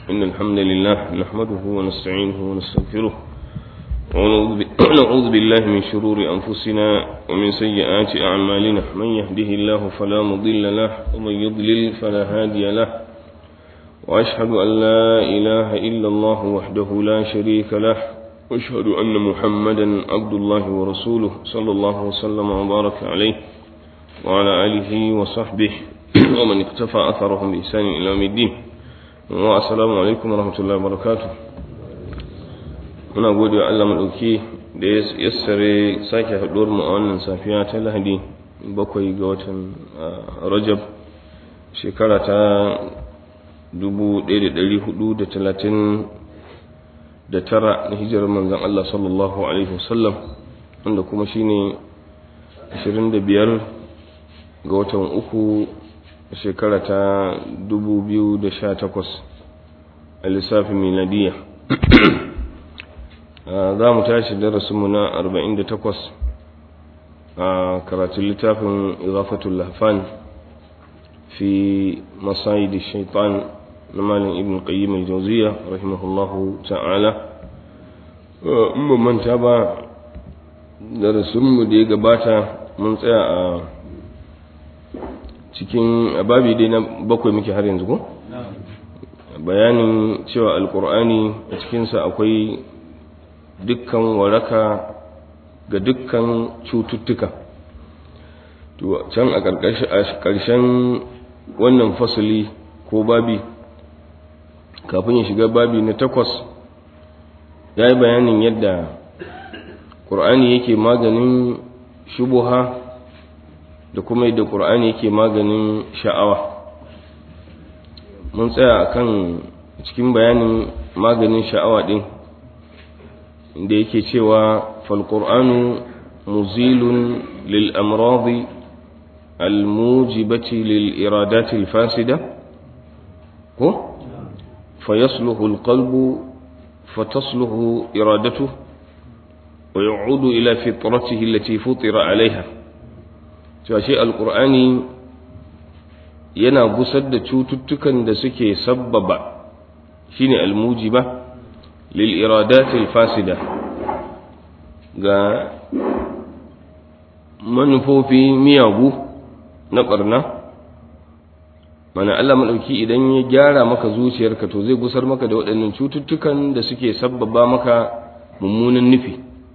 إن الحمد لله نحمده ونستعينه ونستغفره ونعوذ بالله من شرور أنفسنا ومن سيئات أعمالنا من يهده الله فلا مضل له ومن يضلل فلا هادي له وأشهد أن لا إله إلا الله وحده لا شريك له وأشهد أن محمدا عبد الله ورسوله صلى الله وسلم وبارك عليه وعلى آله وصحبه ومن اقتفى أثرهم بإحسان إلى يوم الدين. والسلام عليكم ورحمة الله وبركاته. muna gode wa Allah madauki da ya yassare sake haɗuwar mu a wannan safiya ta Lahadi 7 ga watan Rajab shekara ta 1439 na hijirar manzon Allah sallallahu alaihi wasallam, wanda kuma shine 25 ga watan uku shekara ta 2018 a lissafin miladiya. za mu tashi darasinmu na 48 a karatun littafin Ighafatul Lahfan fi Masayid Shaitan na Malam Ibn Qayyim al-Jawziyya rahimahullahu ta'ala. In ban manta ba, darasinmu da ya gabata mun tsaya a cikin babi dai na 7 muke har yanzu ko? Bayanin cewa alkur'ani a cikinsa akwai dukkan waraka ga dukkan cututtuka. To can a ƙarshen wannan fasali ko babi, kafin ya shiga babi na 8, ya yi bayanin yadda ƙur'ani yake maganin shubuha da kuma yadda ƙur'ani yake maganin sha'awa. Mun tsaya akan cikin bayanin maganin sha'awa ɗin da yake cewa falqur'anu muzilun lil amradi al mujibati lil iradati al fasida ko fayasluhu al qalbu fatasluhu iradatuhu wa ya'udu ila fitratihi allati futira alaiha. cewa shi alqur'ani yana gusar da cututtukan da suke sabbaba, shine al mujiba lil iradatil fasida, ga manufofi miyagu na barna. Mana Allah madauki idan ya gyara maka zuciyarka to zai gusar maka da waɗannan cututtukan da suke sabbaba maka mummunan nufi,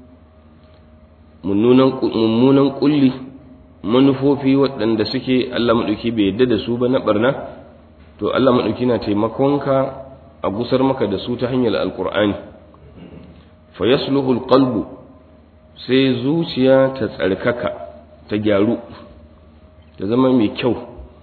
mummunan kulli, manufofi waɗanda suke Allah madauki bai yadda da su ba na barna. To Allah madauki na taimakonka a gusar maka da su ta hanyar alkur'ani. fa yasluhu alqalbu, sai zuciya ta tsarkaka, ta gyaru, ta zama mai kyau.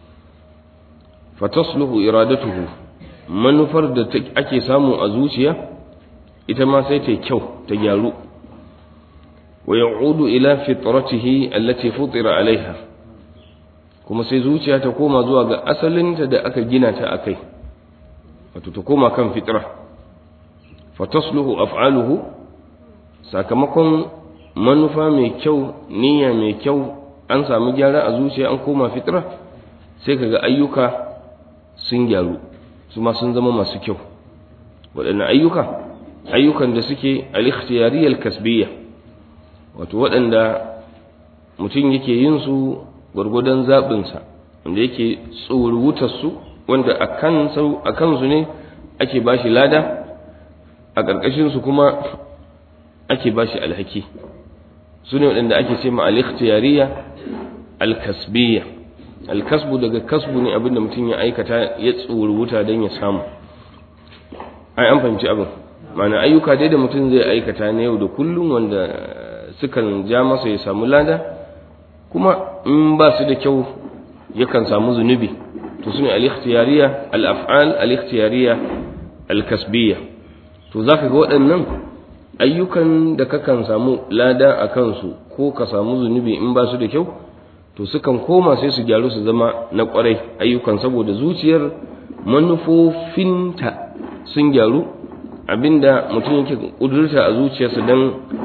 fa tasluhu iradatuhu, manufar da ake samu a zuciya ita ma sai ta kyau, ta gyaru. wa ya'udu ila fitratihi allati futira alaiha, kuma sai zuciya ta koma zuwa ga asalinta da aka gina ta akai, wato ta koma kan fitra. fatasluhu af'aluhu, sakamakon manufa mai kyau, niyya mai kyau, an samu gyara a zuciya, an koma fitra, sai kaga ayyuka sun gyaru, su ma sun zama masu kyau. waɗannan ayyukan da suke al-ikhtiyariyya al-kasbiyya, wato waɗanda mutum yake yin su gwargwadon zaɓinsa, wanda yake tsoruwutar su, wanda a kansu ne ake ba shi lada, a ƙarƙashinsu kuma ake ba shi alhaki. su ne waɗanda ake ce ma al-ikhtiyariyya al-kasbiyya. al-kasbu daga kasbu ne abinda mutum ya aikata ya tsoruwuta don ya samu. ai an fahimci abin, ma'ana ayyuka dai da mutum zai aikata na yau da kullum wanda sukan ja masa ya samu lada, kuma in ba su da kyau yakan samu zunubi. to sune al-ikhtiyariyya al-af'al al-ikhtiyariyya al-kasbiyya. to zaka ga waɗannan ayyukan da kakan samu lada a kansu ko ka samu zunubi in ba su da kyau, to sukan koma sai su gyaru su zama na ƙwarai ayyukan, saboda zuciyar manufofinta sun gyaru. abinda mutum yake kudurta a zuciyarsa dan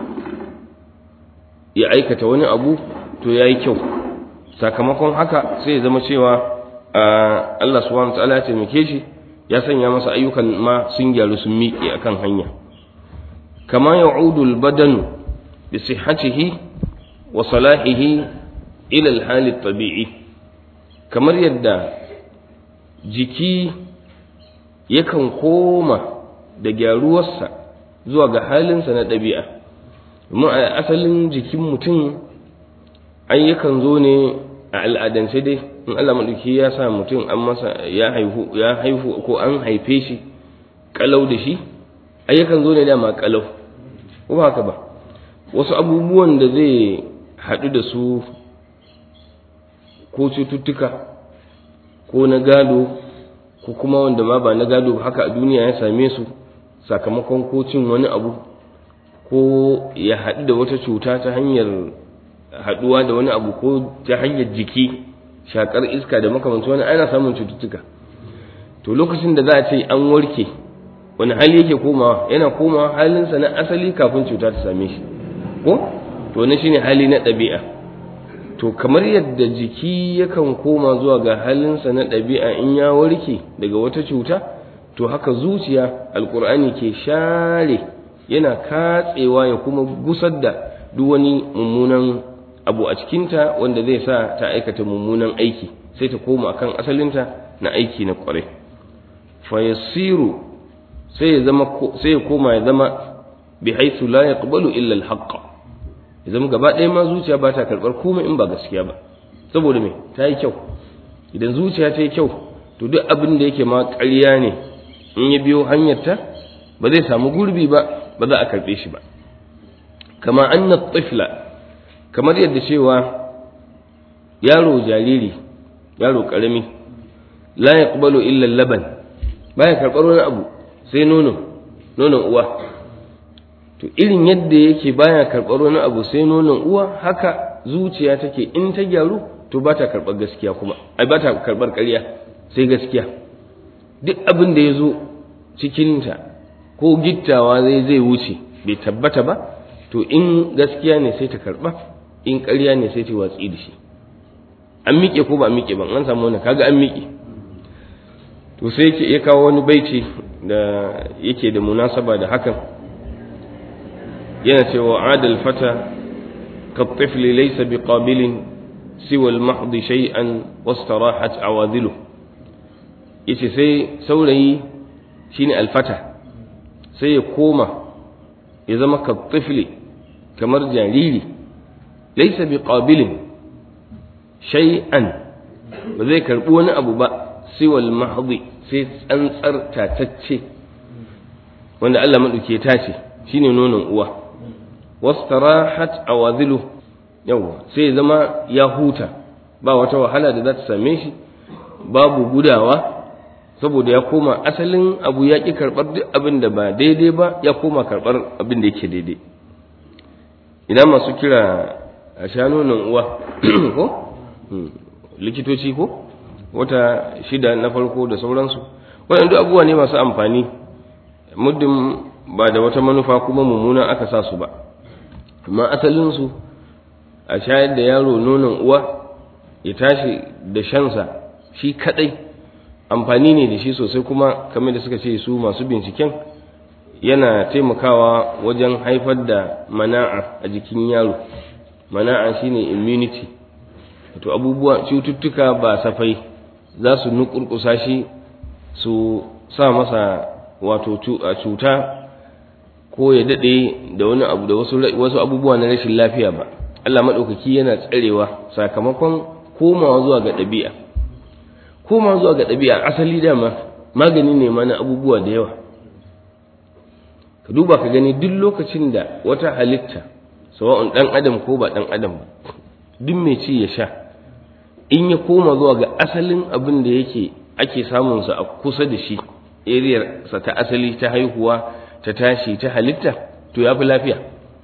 ya aikata wani abu to yayi kyau, sakamakon haka sai ya zama cewa Allah subhanahu wa ta'ala ya taimake shi ya sanya masa ayyukan ma sun gyaru sun miƙe akan hanya. Kama ya'udu al-badanu bi sihhatihi wa salahihi ila al-hali at-tabi'i, kamar yadda jiki yakan koma da gyaruwarsa zuwa ga halinsa na ɗabi'a. Domin a asalin jikin mutum ai yakan zo ne a al'adance dai, in Allah maɗauki ya sa mutum an masa ya haihu ko an haife shi kalau da shi, ai yakan zo ne dama kalau, ko ba haka ba. Wasu abubuwan da zai haɗu da su ko cututtuka ko na gado ko kuma wanda ma ba na gado haka a duniya ya same su sakamakon ko cin wani abu ko ya haɗu da wata cuta ta hanyar haɗuwa da wani abu ko ta hanyar jiki shakar iska da makamanci wani ana samun cututtuka. To lokacin da za a ce an warke, wani hali yake komawa? Yana komawa halinsa na asali kafin cuta ta same shi, ko to wannan shine hali na ɗabi'a. To kamar yadda jiki yakan koma zuwa ga halinsa na ɗabi'a in ya warke daga wata cuta, to haka zuciya alkur'ani ke share, yana katsewa ya kuma gusar da duk wani mummunan abu a cikinta wanda zai sa ta aikata mummunan aiki, sai ta koma akan asalinta na aiki na kwarai. Fa yasiru, sai ya koma ya zama bi haythu la yaqbalu illa al-haqq, ya zama gaba ɗaya ma zuciya ba ta karɓar komai in ba gaskiya ba. Saboda me? Ta yi kyau. Idan zuciya ta yi kyau, to duk abin da yake ma ƙarya ne in ya biyo hanyarta ba zai samu gurbi ba, ba za a karɓe shi ba. Kama anna tifla, kamar yadda cewa yaro jariri, yaro ƙarami, la yaqbalu illa laban, baya karɓar wani abu sai nonon uwa. To irin yadda yake baya karɓar wani abu sai nonon uwa, haka zuciya take in ta gyaru to ba ta karɓar gaskiya kuma, ai ba ta karɓar ƙarya sai gaskiya. Duk abin da ya zo cikinta ko gittawa zai wuce bai tabbata ba, to in gaskiya ne sai ta karɓa, in ƙarya ne sai ta watsi da shi. An miƙe ko ba miƙe ban an samu wannan, kaga an miƙe. To sai yake ya kawo wani baiti da yake da munasaba da hakan, yana cewa adal fata ka tifli laysa biqabilin siwa al-mahdi shay'an wastarahat awadhilu. Yace sai saurayi shine alfata sai ya koma ya zama ka tifli kamar jariri, laysa biqabilin shay'an, ba zai karbi wani abu ba siwal mahdi sai tsantsar tatacce wanda Allah madauke ta ce shine nonon uwa. Wastarahat awadhilu, yawa sai zama ya huta, ba wata wahala da za ta same shi, babu gudawa, saboda ya koma asalin abu, ya ki karbar duk abin da ba daidai ba, ya koma karbar abin da yake daidai. Ina masu kira a sha nonon uwa ko likitoci ko wata 6 na farko da sauransu, waɗanda abubuwa ne masu amfani muddin ba da wata manufa kuma mummuna aka sa su ba. Amma asalinsu a shayar da yaro nonon uwa ya tashi da shansa shi kadai amfani ne da shi sosai, kuma kamar da suka ce su masu binciken yana taimakawa wajen haifar da mana'a a jikin yaro. Mana'a shine immunity, to abubuwa cututtuka ba safai za su nukurkusa shi su sa masa wato cuta ko ya dade da wani abu da wasu abubuwa na rashin lafiya ba. Allah madaukaki yana tsarewa sakamakon komawa zuwa ga ɗabi'a. Komawa zuwa ga ɗabi'a asali dama magani ne mana abubuwa da yawa. Ka duba ka gani duk lokacin da wata halitta, sawa'un dan adam ko ba dan adam ba, duk mai ci ya sha, in ya koma zuwa ga asalin abin da yake ake samunsa a kusa da shi, ariyar sa ta asali ta haihuwa, ta tashi, ta halitta, to ya fi lafiya.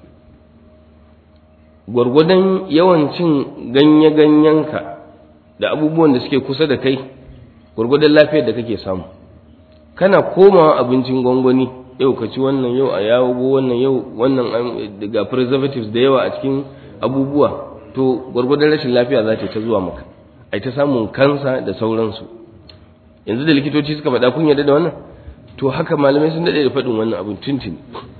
Gwargwadon yawan cin ganye-ganyenka da abubuwan da suke kusa da kai, gwargwadon lafiyar da kake samu. Kana komawa abincin gwangwani, yau ka ci wannan, yau a yawo wannan, yau wannan, daga preservatives da yawa a cikin abubuwa, to gwargwadon rashin lafiya za ta zuwa maka, ai ta samun kansa da sauransu. yanzu da likitoci suka faɗa kun yarda da wannan to haka malamai sun daɗe da faɗin wannan abin tuntuni.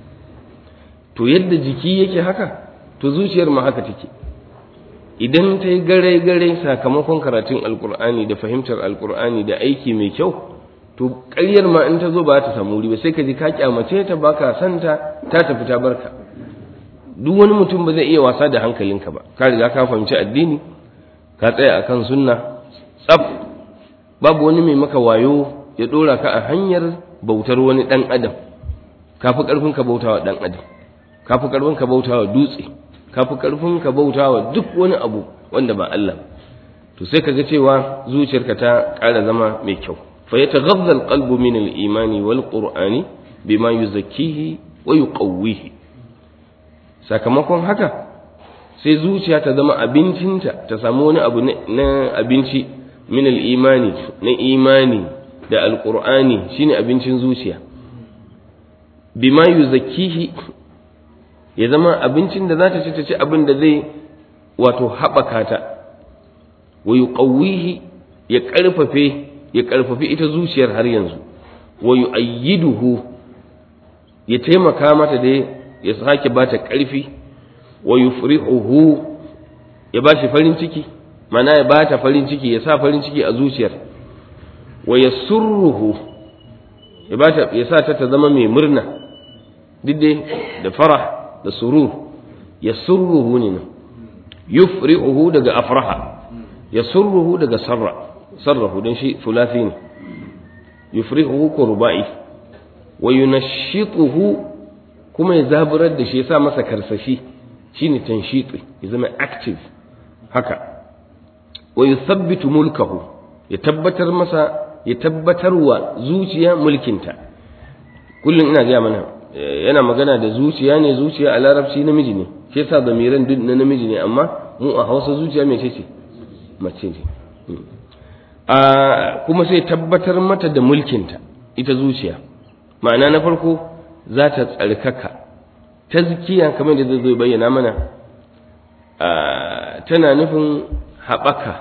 To yadda jiki yake haka to zuciyar ma haka take, idan ta yi gare-gare sakamakon karatun alkur'ani da fahimtar alkur'ani da aiki mai kyau, to ƙaryar ma in ta zo ba ta samu wuri ba, sai ka ji ka kyamace ta, ba ka santa, ta tafi ta barka. Duk wani mutum ba zai iya wasa da hankalinka ba, ka riga ka fahimci addini, ka tsaya akan sunna tsaf, babu wani mai maka wayo ya ɗora ka a hanyar bautar wani ɗan adam. Ka fi ƙarfin ka bautawa ɗan adam, ka fi ƙarfin ka bautawa dutse, ka fi ƙarfin ka bautawa duk wani abu wanda ba Allah. To sai ka ga cewa zuciyarka ta ƙara zama mai kyau. Fa yataghadha alqalbu min al-imani wal qur'ani bima yuzakkihi wa yuqawwihi. Sakamakon haka sai zuciya ta zama abincinta, ta samu wani abu na abinci min al-imani, na imani da alqur'ani shine abincin zuciya. Bima yuzakkihi, ya zama abincin da za ta ci, ta ci abin da zai wato haɓaka ta, wa yuqawwihi, ya ƙarfafi ita zuciyar har yanzu, wa yu'ayyiduhu, ya taimaka mata da ya sake ba ta ƙarfi, wa yufrihuhu, ya ba shi farin ciki, mana ya ba ta farin ciki, ya sa farin ciki a zuciyar, wa yasurruhu, ya sa ta zama mai murna, didde da farah da surur. Yasurruhu ne nan, yufrihuhu daga afraha, yasurruhu daga sarrahu don shi thulathi ne, yufrihuhu ko ruba'i, wa yunashituhu, kuma ya zaburar da shi, ya sa masa karsashi, shine tanshiti, ya zama active haka. Wa yuthabbitu mulkahu, ya tabbatar wa zuciya mulkinta. Kullum ina gaya mana yana magana da zuciya ne, zuciya a larabci namiji ne, shi yasa zamiran duk na namiji ne, amma mu a Hausa zuciya mai ce mace ce. Kuma sai tabbatar mata da mulkinta ita zuciya. Ma'ana na farko za ta tsarkaka, tazkiya kamar da zai bayyana mana, tana nufin haɓaka,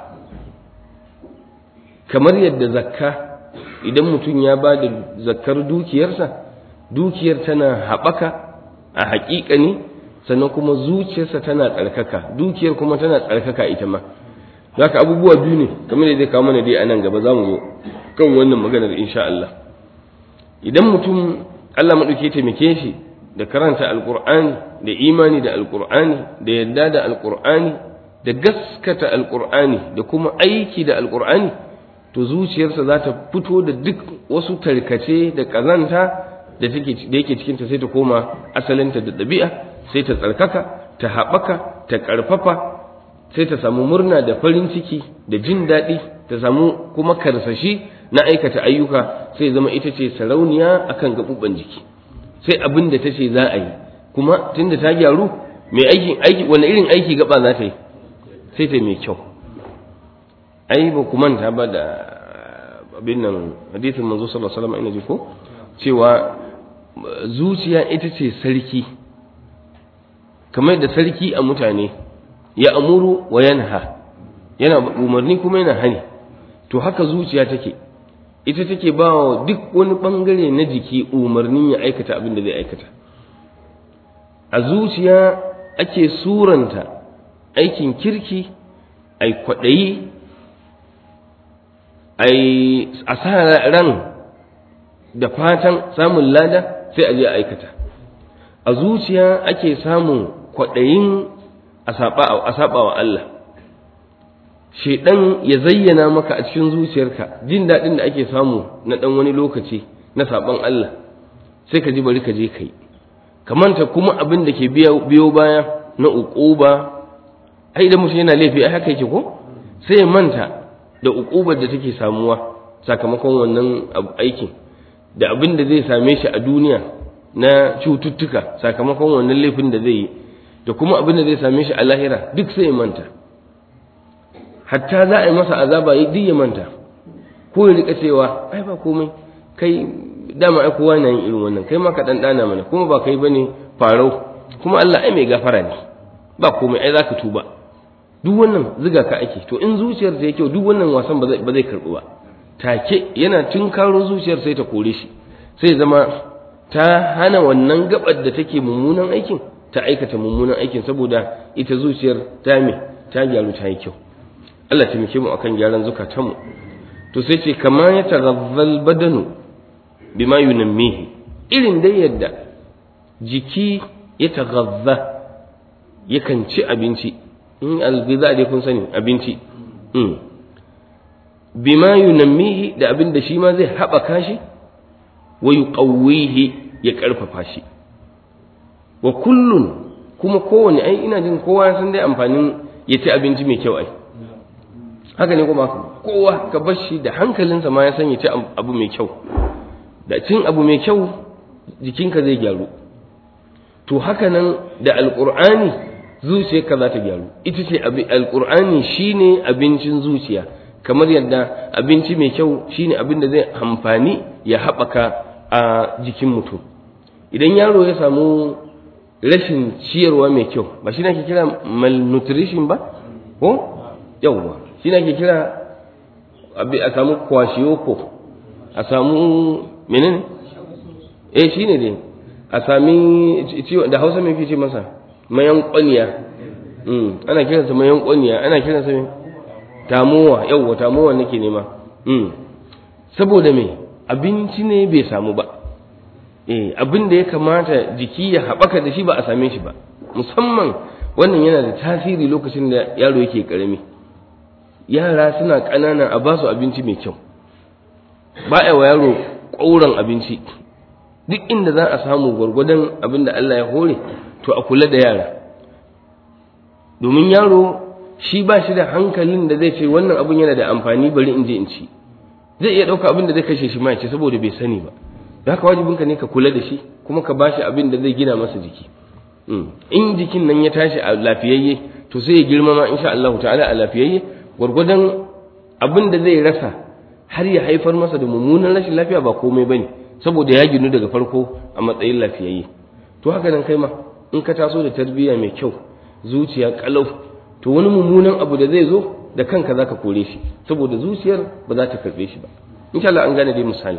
kamar yadda zakka, idan mutum ya ba da zakkar dukiyar tana haɓaka a haƙiƙa ne, sannan kuma zuciyarsa tana tsarkaka, dukiyar kuma tana tsarkaka ita ma. Zaka abubuwa biyu ne kamar da zai kawo mana dai a nan gaba, za mu zo kan wannan maganar insha Allah. Idan mutum Allah maɗauki taimake shi da karanta alƙur'ani, da imani da alƙur'ani, da yadda da alƙur'ani, da gaskata alƙur'ani, da kuma aiki da alƙur'ani, to zuciyarsa za ta fito da duk wasu tarkace da ƙazanta da yake cikinta, sai ta koma asalinta da ɗabi'a, sai ta tsarkaka, ta haɓaka, ta ƙarfafa, sai ta samu murna da farin ciki da jin daɗi, ta samu kuma karsashi na aikata ayyuka, sai zama ita ce sarauniya akan gaɓuɓɓan jiki, sai abin da ta ce za a yi. Kuma tunda ta gyaru, mai aiki wani irin aiki gaba za ta yi, sai ta mai kyau. Ai ba ku manta ba da abin nan hadisin manzo sallallahu alaihi wasallam, ina ji ko cewa zuciya ita ce sarki, kamar da sarki a mutane ya amuru wa yanha, yana umarni kuma yana hani, to haka zuciya take, ita take ba wa duk wani bangare na jiki umarnin ya aikata abin da zai aikata. A zuciya ake suranta aikin kirki, ai kwaɗayi, a sa ran da fatan samun lada, sai a je a aikata. A zuciya ake samun kwaɗayin a saba wa Allah. Shaiɗan ya zayyana maka a cikin zuciyarka jin daɗin da ake samu na ɗan wani lokaci na saɓon Allah, sai ka ji bari ka je ka yi, ka manta kuma abin da ke biyo baya na uquba. Ai da mutum yana laifi, ai haka yake ko, sai ya manta da uqubar da take samuwa sakamakon wannan aikin, da abin da zai same shi a duniya na cututtuka sakamakon wannan laifin da zai yi, da kuma abin da zai same shi a lahira, duk sai ya manta. Hatta za a yi masa azaba duk ya manta, ko ya rika cewa ai ba komai, kai dama ai kowa na yin irin wannan, kai ma ka ɗanɗana mana, kuma ba kai bane farau, kuma Allah ai mai gafara ne, ba komai, ai za ka tuba. Duk wannan ziga ka ake. To in zuciyar ta yake, duk wannan wasan ba zai karɓu ba, take yana tunkaro zuciyar sai ta kore shi, sai zama ta hana wannan gabar da take mummunan aikin ta aikata mummunan aikin, saboda ita zuciyar ta gyaru ta yi kyau. Allah ta muke mu akan gyaran zukatanmu. To sai ce kama ya taghazzal badanu bima yunammihi, irin dai yadda jiki ya taghazza yakan ci abinci, in alghiza dai kun sani abinci, bima yunammihi da abin da shi ma zai haɓaka shi, wa yuqawwihi ya ƙarfafa shi. Wa kullun, kuma kowane, ai ina jin kowa san dai amfanin ya ci abinci mai kyau ai, haka ne kuma kowa ka bar shi da hankalinsa ma ya san ya ci abu mai kyau. Da cin abu mai kyau jikinka zai gyaru. To haka nan da alƙur'ani zuciyarka za ta gyaru. Ita ce alƙur'ani shine abincin zuciya, kamar yadda abinci mai kyau shine abin da zai amfani ya haɓaka a jikin mutum. Idan yaro ya samu rashin ciyarwa mai kyau, ba shi ake kira malnutrition ba? Ko? Yawwa, shi ake kira a samu kwashiyoko, a samu menene? Shi ne dai, a sami ciwon da Hausa mai fice masa mayan ƙwaniya. Ana kiransa mayan ƙwaniya, ana kiransa mai tamowa. Yawwa, tamowa nake nema. Saboda me? Abinci ne bai samu ba. Abin da ya kamata jiki ya haɓaka da shi ba a same shi ba. Musamman wannan yana da tasiri lokacin da yaro yake ƙarami. Yara suna ƙanana a ba su abinci mai kyau, ba a wa yaro ƙauran abinci. Duk inda za a samu gwargwadon abin da Allah ya hore, to a kula da yara, domin yaro shi ba shi da hankalin da zai ce wannan abin yana da amfani bari in je in ci. Zai iya ɗauka abin da zai kashe shi ma ya ce saboda bai sani ba. Da haka wajibinka ne ka kula da shi, kuma ka ba shi abin da zai gina masa jiki. In jikin nan ya tashi a lafiyayye, to sai ya girma ma insha Allah ta'ala a lafiyayye, gwargwadon abin da zai rasa har ya haifar masa da mummunan rashin lafiya ba komai bane, saboda ya ginu daga farko a matsayin lafiyayye. To haka nan kai ma in ka taso da tarbiyya mai kyau, zuciya kalau, to wani mummunan abu da zai zo da kanka zaka kore shi, saboda zuciyar ba za ta karbe shi ba. Insha Allah an gane dai misali.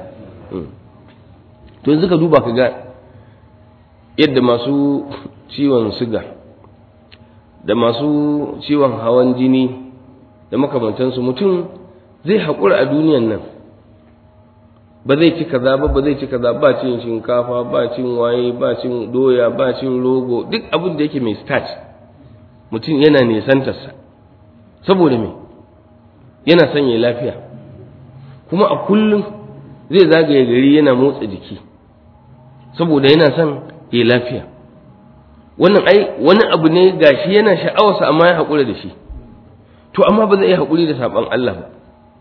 To yanzu ka duba ka ga yadda masu ciwon suga da masu ciwon hawan jini da makamantansu, mutum zai haƙura a duniyan nan, ba zai ci kaza ba zai ci kaza, ba cin shinkafa, ba cin waye, ba cin doya, ba cin rogo, duk abin da yake mai starch mutum yana nisantarsa. Saboda me? Yana son ya lafiya, kuma a kullum zai zagaye gari yana motsa jiki saboda yana son ya lafiya. Wannan wani abu ne gashi yana sha'awarsa amma ya haƙura da shi. To amma ba zai iya haƙuri da saɓan Allah ba.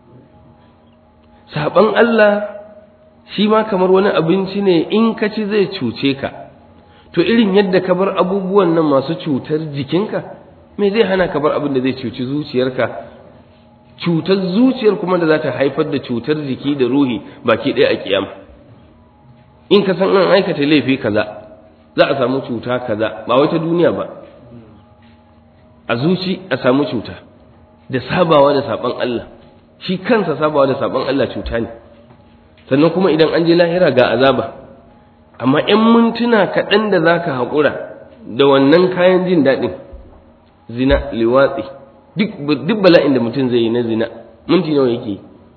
Saɓan Allah shi ma kamar wani abinci ne, in ka ci zai cuce ka. To irin yadda ka bar abubuwan nan masu cutar jikinka, me zai hana ka bar abin da zai cuci zuciyarka? Cutar zuciyar kuma da za ta haifar da cutar jiki da ruhi baki ɗaya a kiyama. In ka san an aikata laifi kaza, za a samu cuta kaza, ba wata duniya ba. A zuci a samu cuta da sabawa da saban Allah. Shi kansa sabawa da saban Allah cuta ne. Sannan kuma idan an je lahira ga azaba. Amma 'yan mintuna kaɗan da za ka haƙura da wannan kayan jin daɗin, zina, liwatsi, duk bala'in da mutum zai yi na zina, minti nawa yake?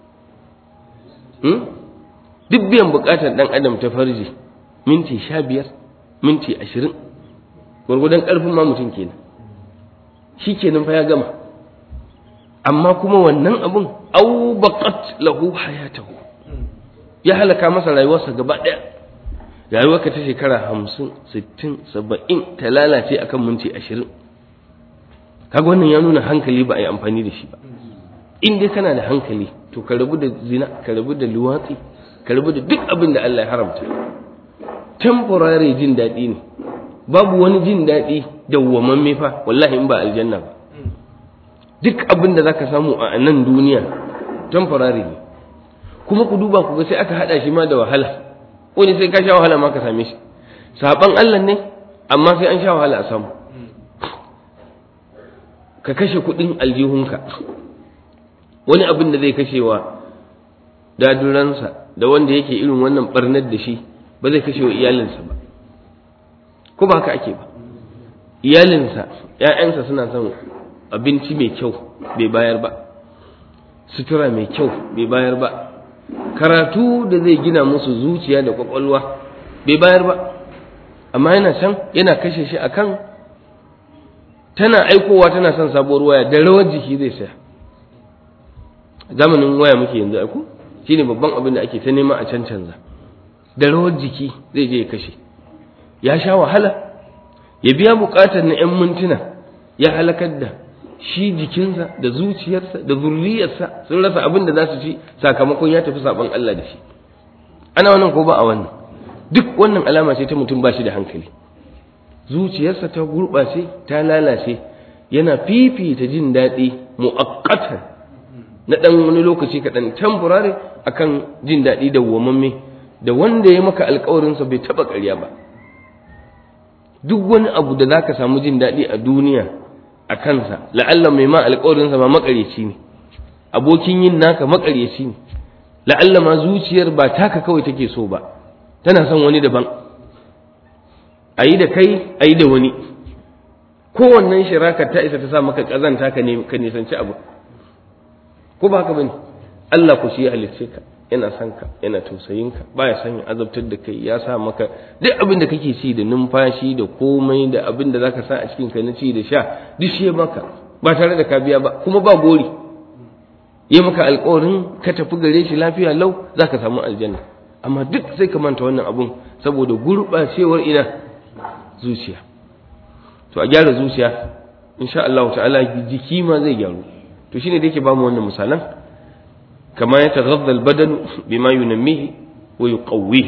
Duk biyan buƙatar ɗan adam ta farji, minti 15, minti 20, gwargwadon ƙarfin ma mutum kenan. Shi kenan fa ya gama. Amma kuma wannan abun au baqat lahu hayatahu, ya halaka masa rayuwarsa gaba ɗaya. Rayuwarka ta shekara 50, 60, 70 ta lalace akan minti 20. Kaga wannan ya nuna hankali ba a yi amfani da shi ba. In dai kana da hankali, to ka rabu da zina, ka rabu da luwatsi, ka rabu da duk abin da Allah ya haramta. Temporary jin daɗi ne, babu wani jin daɗi dawwamamme fa, wallahi in ba aljanna ba. Duk abin da zaka samu a nan duniya temporary ne. Kuma ku duba ku ga sai aka hada shi ma da wahala. Wani sai ka sha wahala ma ka same shi. Saban Allah ne, amma sai an sha wahala a samu. Ka kashe kuɗin aljihunka, wani abin da zai kashewa daduransa da wanda yake irin wannan barnar da shi ba zai kashe wa iyalinsa ba, ko ba haka ake ba? Iyalinsa, ‘ya'yansa suna son abinci mai kyau bai bayar ba, sutura mai kyau bai bayar ba, karatu da zai gina musu zuciya da kwakwalwa bai bayar ba, amma yana can yana kashe shi akan tana aikowa tana son sabuwar waya da rawar jiki zai saya. Zamanin waya muke yanzu aiko shine babban abin da ake ta nema a canza, da rawar jiki zai je ya kashe, ya sha wahala ya biya bukatar na 'yan mintuna, ya halakar da shi jikinsa da zuciyarsa da zurriyarsa sun rasa abin da za su ci sakamakon ya tafi saban Allah da shi. Ana wannan ko ba a wannan? Duk wannan alama ce ta mutum ba shi da hankali, zuciyarsa ta gurɓace ta lalace, yana fifita jin daɗi mu'akkatan na ɗan wani lokaci kaɗan temporary akan jin daɗi dawwamamme da wanda ya maka alƙawarinsa bai taɓa ƙarya ba. Duk wani abu da za ka samu jin daɗi a duniya a kansa, la'alla mai ma alƙawarinsa ma maƙaryaci ne, abokin yin naka maƙaryaci ne, la'alla ma zuciyar ba taka kawai take so ba, tana son wani daban, a yi da kai a yi da wani, kowannen shirakar ta isa ta sa maka ƙazanta ka nisanci abu, ko ba haka ba ne? Allah ku shi ya halicce ka, yana son ka, yana tausayin ka, baya son ya azabtar da kai, ya sa maka duk abin da kake ci da numfashi da komai da abin da zaka sa a cikin ka na ci da sha duk shi maka ba tare da ka biya ba, kuma ba gori. Ya maka alƙawarin ka tafi gare shi lafiya lau zaka samu aljanna, amma duk sai ka manta wannan abun saboda gurɓacewar ina zuciya. To a gyara zuciya insha Allah ta'ala jiki ma zai gyaru. To shine da yake ba mu wannan misalan, كما يتغذى البدن بما ينميه ويقويه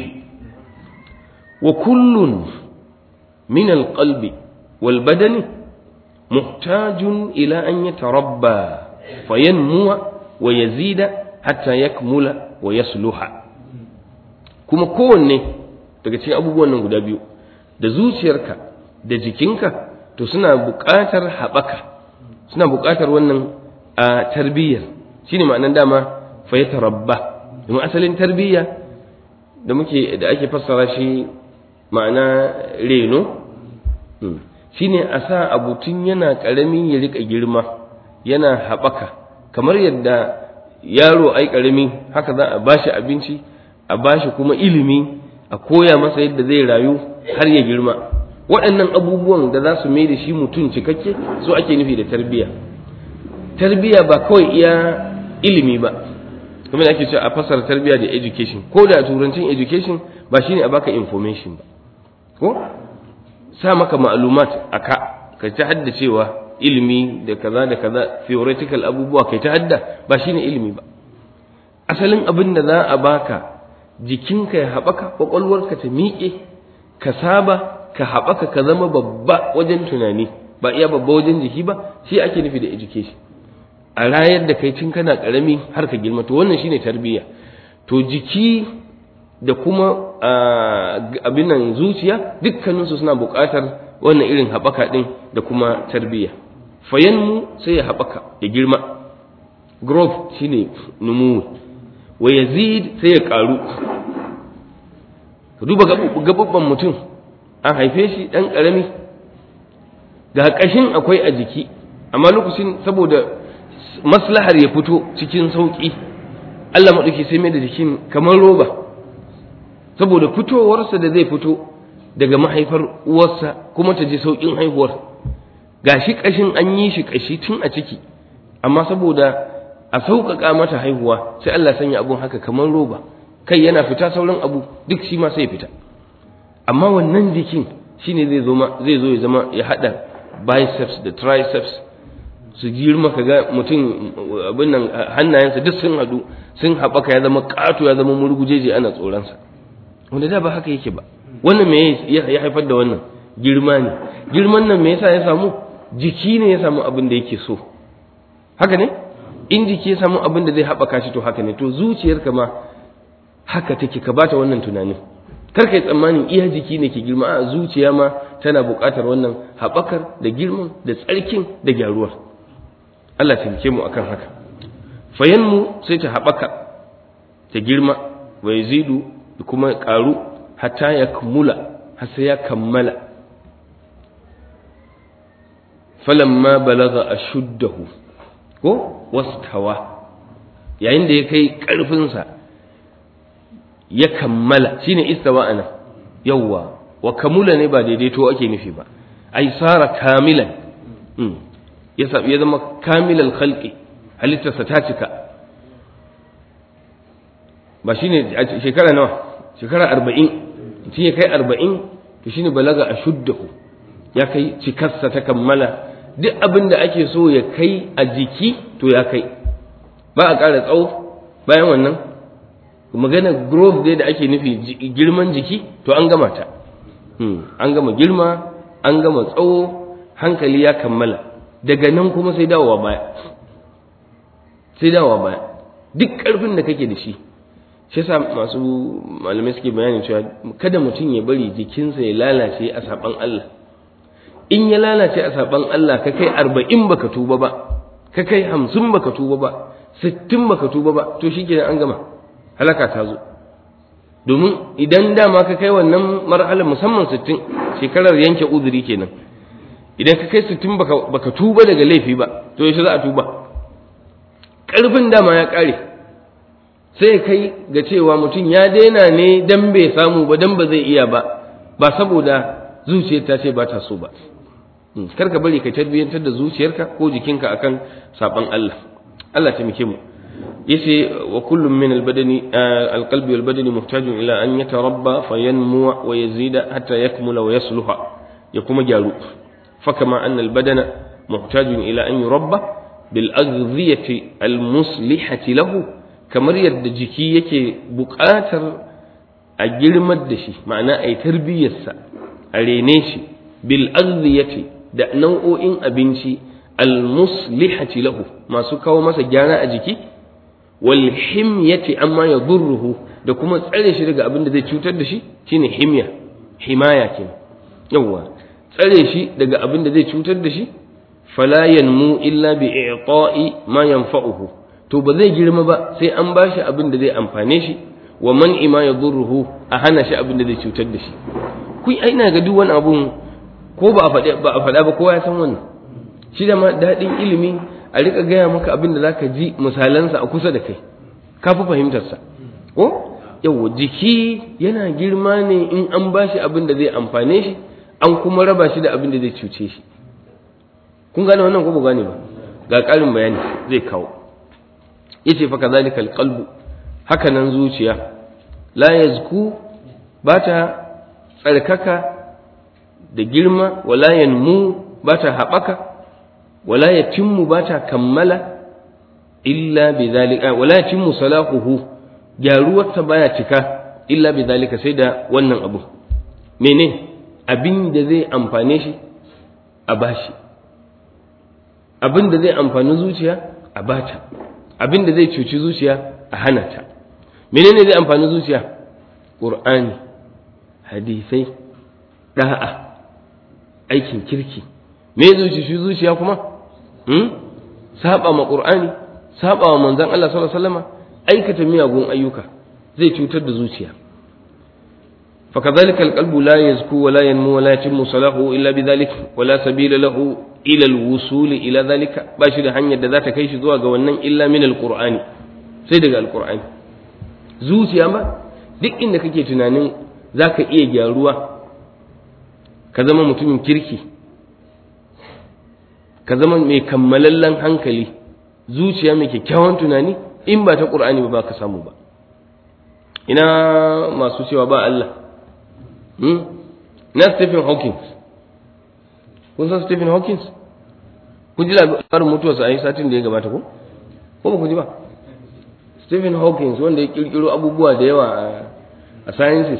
وكل من القلب والبدن محتاج إلى أن يتربى فينمو ويزيد حتى يكمل ويصلح. كما كوني daga cikin abubuwan nan guda biyu, da zuciyarka da jikinka to suna buƙatar haɓaka, suna buƙatar wannan a tarbiyyar. Shine ma'anar dama fayatarabba, domin asalin tarbiyya da ake fassara shi ma'ana reno shine a sa abu tun yana ƙarami ya rika girma yana haɓaka, kamar yadda yaro ai ƙarami haka za a bashi abinci, a bashi kuma ilimi, a koya masa yadda zai rayu har ya girma. Waɗannan abubuwan da za su mai da shi mutum cikakke so ake nufi da tarbiyya. Tarbiyya ba kawai iya ilimi ba, kuma da ake cewa a fasara tarbiyya da education, ko da turancin education ba shine a baka information ba, ko sa maka ma'lumat aka kai ta haddacewa ilimi da kaza da kaza theoretical abubuwa kai ta hadda ba shine ilimi ba. Asalin abin da za a baka jikinka ya haɓaka, kwakwalwarka ta miƙe, ka saba ka haɓaka, ka zama babba wajen tunani ba iya babba wajen jiki ba, shi ake nufi da education. A rayar da kai tun kana ƙarami har ka girma, to wannan shine tarbiyya. To jiki da kuma abin nan zuciya dukkaninsu suna buƙatar wannan irin haɓaka ɗin da kuma tarbiyya. Fayanmu sai ya haɓaka ya girma, growth shine numu, wa yazid sai ya ƙaru. Ka duba gaɓuɓɓan mutum, an haife shi ɗan ƙarami, ga ƙashin akwai a jiki, amma lokacin saboda maslahar ya fito cikin sauƙi, Allah maɗauki sai mai da jikin kamar roba, saboda fitowarsa da zai fito daga mahaifar uwarsa kuma ta ji sauƙin haihuwar. Gashi ƙashin an yi shi ƙashi tun a ciki, amma saboda a sauƙaƙa mata haihuwa sai Allah sanya abun haka kamar roba, kai yana fita sauran abu duk shi ma sai ya fita. Amma wannan jikin shine zai zo ya zama ya haɗa biceps da triceps su girma, ka ga mutum abin nan hannayensa duk sun haɗu sun haɓaka, ya zama ƙato, ya zama murgujeje, ana tsoronsa, wanda da ba haka yake ba. Wannan me ya haifar da wannan? Girma ne. Girman nan me yasa ya samu? Jiki ne ya samu abin da yake so, haka ne? In jiki ya samu abin da zai haɓaka shi to haka ne. To zuciyarka ma haka take, ka bata wannan tunanin. Kar ka yi tsammanin iya jiki ne ke girma, a zuciya ma tana buƙatar wannan haɓakar da girman da tsarkin da gyaruwar. Allah taimake mu akan haka. Fayanmu sai ta haɓaka ta girma wa yazidu kuma ƙaru hatta ya kammula har sai ya kammala falamma balagha ashuddahu ko wastawa yayin da ya kai ƙarfinsa ya kammala shine istawa ana yawwa wa kamula ne ba daidaito ake nufi ba ai sara kamilan ya zama kamilal khalqi halittarsa ta cika ba shine a shekara nawa shekara 40 shi ya kai 40 to shine balaga ashuddahu ya kai cikarsa ta kammala duk abin da ake so ya kai a jiki to ya kai ba a ƙara tsawo bayan wannan magana growth dai da ake nufi girman jiki to an gama ta an gama girma an gama tsawo hankali ya kammala daga nan kuma sai dawowa baya duk ƙarfin da kake da shi shi yasa masu malamai suke bayani cewa kada mutum ya bari jikinsa ya lalace a saban Allah in ya lalace a saban Allah ka kai 40 baka tuba ba ka kai 50 baka tuba ba 60 baka tuba ba to shikenan an gama halaka ta zo domin idan dama ka kai wannan marhalar musamman 60 shekarar yanke uzuri kenan idan ka kai 60 baka tuba daga laifi ba to yaushe za a tuba ƙarfin dama ya ƙare sai kai ga cewa mutum ya daina ne dan bai samu ba dan ba zai iya ba ba saboda zuciyar ta ce ba ta so ba kar ka bari ka tarbiyyantar da zuciyarka ko jikinka akan saban Allah Allah ta mike mu yace wa kullum min albadani alqalbi wal badani muhtajun ila an yatarabba fayanmu wa yazida hatta yakmula wa yasluha ya kuma gyaru fa kama anna albadana muhtajun ila an yurabba bil aghdhiyati al muslihati lahu kamar yadda jiki yake buƙatar a girmar da shi ma'ana ai tarbiyyarsa a rene shi bil aghdhiyati da nau'o'in abinci al muslihati lahu masu kawo masa gyara a jiki wal himyati amma yadurruhu da kuma tsare shi daga abin da zai cutar da shi shine himaya kenan yawa tsare shi daga abin da zai cutar da shi fala yanmu illa bi i'ta'i ma yanfa'uhu to ba zai girma ba sai an bashi abin da zai amfane shi wa man ima yadurruhu a hana shi abin da zai cutar da shi ku ai ina ga duk wani abun ko ba a faɗa ba kowa ya san wannan shi da ma daɗin ilimi a rika gaya maka abin da zaka ji misalansa a kusa da kai ka fi fahimtarsa ko yawa jiki yana girma ne in an bashi abin da zai amfane shi an kuma raba shi da abin da zai cuce shi kun gane wannan ko ba gane ba ga ƙarin bayani zai kawo yace fa kadhalika alqalbu haka nan zuciya la yazku bata tsarkaka da girma wala yanmu bata haɓaka wala yatimmu bata kammala illa bidhalika wala yatimmu salahuhu gyaruwarta baya cika illa bidhalika sai da wannan abu mene abin da zai amfane shi a bashi abin da zai amfani zuciya a bata abin da zai cuci zuciya a hana ta menene zai amfani zuciya qur'ani hadisai da'a aikin kirki me zai cuci zuciya kuma saba ma qur'ani saba wa manzon Allah sallallahu alaihi wasallam aikata miyagun ayyuka zai cutar da zuciya فكذلك القلب لا يزكو ولا ينمو ولا يتم صلاحه إلا بذلك ولا سبيل له إلى الوصول إلى ذلك باشر hanyar da za ta kai shi zuwa ga wannan illa min alqur'ani sai daga alqur'ani zuciya ma duk inda kake tunanin zaka iya gyaruwa ka zama mutumin kirki ka zama mai kammalallen hankali zuciya mai kyakkyawan tunani in ba ta qur'ani ba ka samu ba ina masu cewa ba Allah na Stephen Hawking kun san Stephen Hawking kun ji labarin mutuwarsa a yi satin da ya gabata ko ba ku ji ba Stephen Hawking wanda ya kirkiro abubuwa da yawa a sciences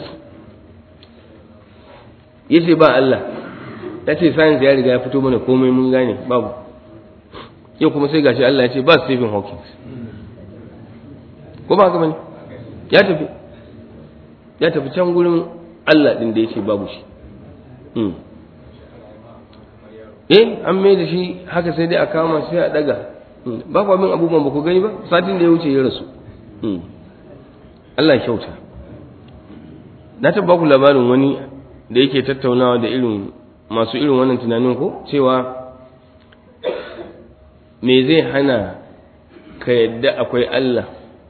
yace ba Allah ya ce science ya riga ya fito mana komai mun gane babu yau kuma sai gashi Allah ya ce ba Stephen Hawking ko ba haka bane ya tafi can gurin Allah ɗin da ya ce babu shi an mai da shi haka sai dai a kama sai a ɗaga ba ku abin abubuwan ba ku gani ba satin da ya wuce ya rasu Allah kyauta. Na taɓa ku labarin wani da yake tattaunawa da irin masu irin wannan tunanin ko cewa me zai hana ka yadda akwai Allah,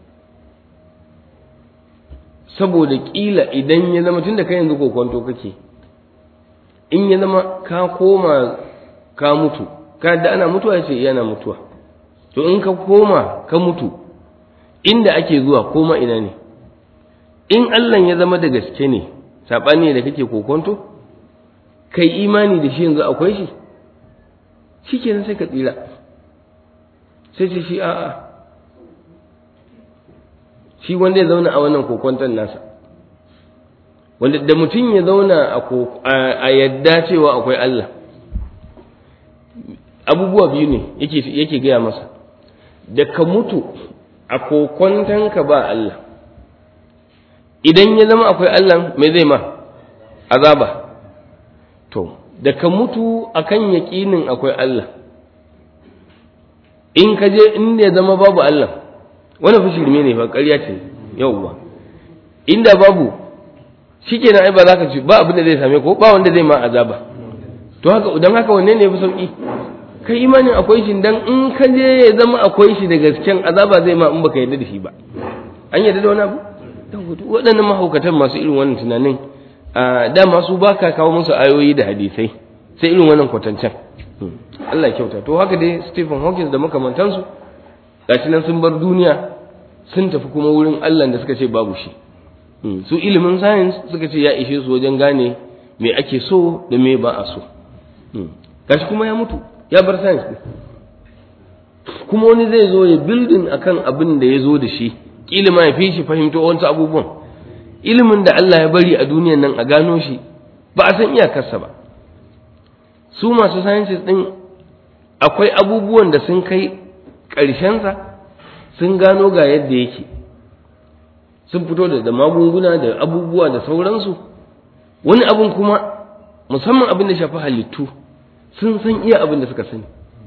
saboda kila idan ya zama tunda kai yanzu kokonto kake, in ya zama ka koma ka mutu, ka yadda ana mutuwa, ya ce yana mutuwa, to in ka koma ka mutu inda ake zuwa koma ina ne, in Allah ya zama da gaske ne saɓani da kake kokonto, kai imani da shi yanzu akwai shi, shi kenan sai ka tsira. Sai ce shi a'a, shi wanda ya zauna a wannan kokonton nasa, wanda da mutum ya zauna a yadda cewa akwai Allah, abubuwa biyu ne yake gaya masa, da ka mutu a kokontonka ba Allah, idan ya zama akwai Allah mai zai ma azaba. To da ka mutu akan yaƙinin akwai Allah, in ka je inda ya zama babu Allah, wani fi shirme ne ba, ƙarya ce, yauwa, inda babu shikenan ai ba za ka ci ba abin da zai same ko ba wanda zai ma azaba. To haka dan haka wanne ne fi sauki, kai imanin akwai shi, dan in ka je ya zama akwai shi da gasken azaba zai ma in baka yarda da shi ba. An yarda da wani abu? Waɗannan mahaukatan masu irin wannan tunanin dama su baka kawo musu ayoyi da hadisai, sai irin wannan kwatancen. Allah kyauta. To haka dai Stephen Hawking da makamantansu gashi nan sun bar duniya sun tafi kuma wurin Allah da suka ce babu shi. Su ilimin science suka ce ya ishe su wajen gane me ake so da me ba a so. Gashi kuma ya mutu ya bar science ne, kuma wani zai zo ya building akan abin da ya zo da shi, kila ma ya fi shi fahimto wasu abubuwan. Ilimin da Allah ya bari a duniyan nan a gano shi ba a san iyakarsa ba. Su masu sciences din akwai abubuwan da sun kai ƙarshensa, sun gano ga yadda yake, sun fito da magunguna da abubuwa da sauransu. Wani abun kuma musamman abin da shafi halittu sun san iya abin da suka sani,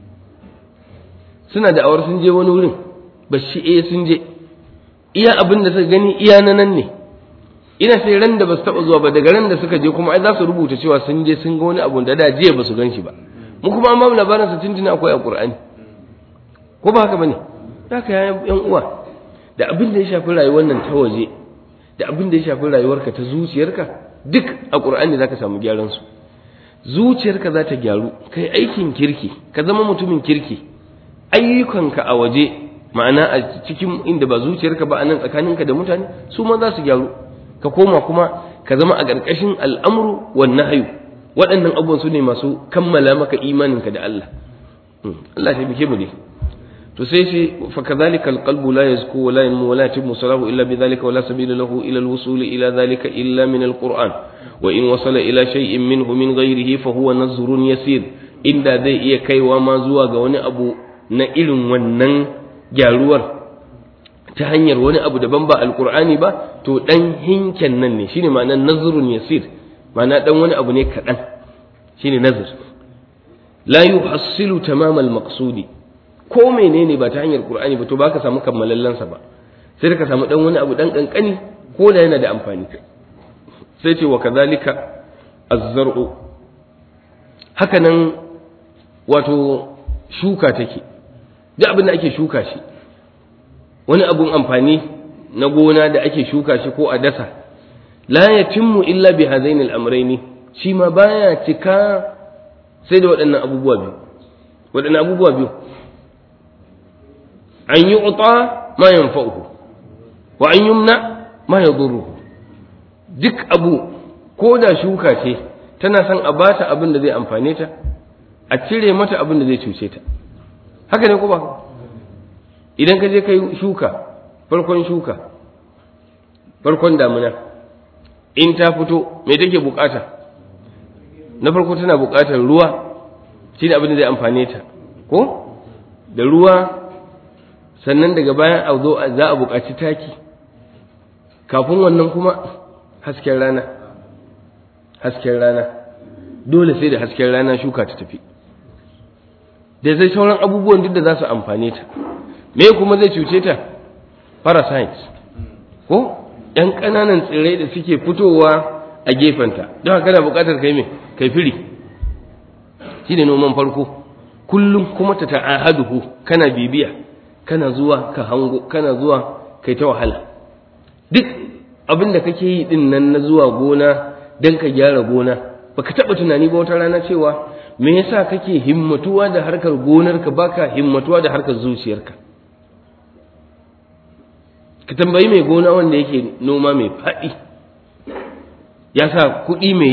suna da awar sun je wani wurin ba shi sun je iya abin da suka gani iya na nan ne. Ina sai ran da ba su taɓa zuwa ba, daga ran da suka je kuma ai za su rubuta cewa sun je sun ga wani abu da da jiya ba su gan shi ba. Mu kuma an ba mu labarin sa tuntuna akwai a Qur'ani, ko ba haka bane? Haka yan uwa, da abin da ya shafi rayuwar nan ta waje da abin da ya shafi rayuwarka ta zuciyarka duk a Qur'ani zaka samu gyaran su. Zuciyarka za ta gyaru, kai aikin kirki, ka zama mutumin kirki, ayyukanka a waje, ma'ana a cikin inda ba zuciyarka ba, anan tsakaninka da mutane, su ma za su gyaru. Ka koma kuma ka zama a ƙarƙashin al'amru wan nahyu. Waɗannan abubuwan su ne masu kammala maka imaninka da Allah. Allah ta bike mu dai. To sai shi fa kadhalika alqalbu la yazku wa la yanmu wa la yatimmu salahu illa bidhalika wa la sabila lahu ila alwusul ila dhalika illa min alquran wa in wasala ila shay'in minhu min ghayrihi fa huwa nazrun yasir. Inda zai iya kaiwa ma zuwa ga wani abu na irin wannan gyaruwar ta hanyar wani abu daban ba alqur'ani ba, to dan hinken nan ne, shine ma'anar nazrun yasir, ma'ana dan wani abu ne kadan, shine nazr. La yuhassilu tamamal maqsudi, ko menene ba ta hanyar qur'ani ba to baka samu kammalallen sa ba, sai ka samu dan wani abu dan kankani ko da yana da amfani. Sai ce wa kadhalika az-zar'u, haka nan wato shuka take, duk abin da ake shuka shi, wani abun amfani na gona da ake shuka shi ko a dasa, la yatimmu illa bi hadaini al-amrayni, shi ma baya cika sai da waɗannan abubuwa biyu. Waɗannan abubuwa biyu, an yu'ta ma yanfa'uhu wa an yumna ma yadurruhu. Duk abu ko da shuka ce tana son a bata abin da zai amfane ta, a cire mata abin da zai cuce ta. Haka ne ko ba? Idan ka je kai shuka, farkon damuna, in ta fito me take bukata? Na farko tana bukatar ruwa, shine abin da zai amfane ta, ko da ruwa. Sannan daga bayan a zo za a bukaci taki, kafin wannan kuma hasken rana, dole sai da hasken rana shuka ta tafi, da sai sauran abubuwan duk da za su amfane ta. Me kuma zai cuce ta? Parasites, ko 'yan ƙananan tsirrai da suke fitowa a gefenta, don haka kana buƙatar kai me kai firi. Shi ne noman farko, kullum kuma ta ta'ahaduhu, kana bibiya, kana zuwa ka hango, kana zuwa kai ta wahala. Duk abin da kake yi din nan na zuwa gona don ka gyara gona, baka taɓa tunani ba wata rana cewa me yasa kake himmatuwa da harkar gonarka baka himmatuwa da harkar zuciyarka. Ka tambayi mai gona wanda yake noma mai faɗi, ya sa kuɗi mai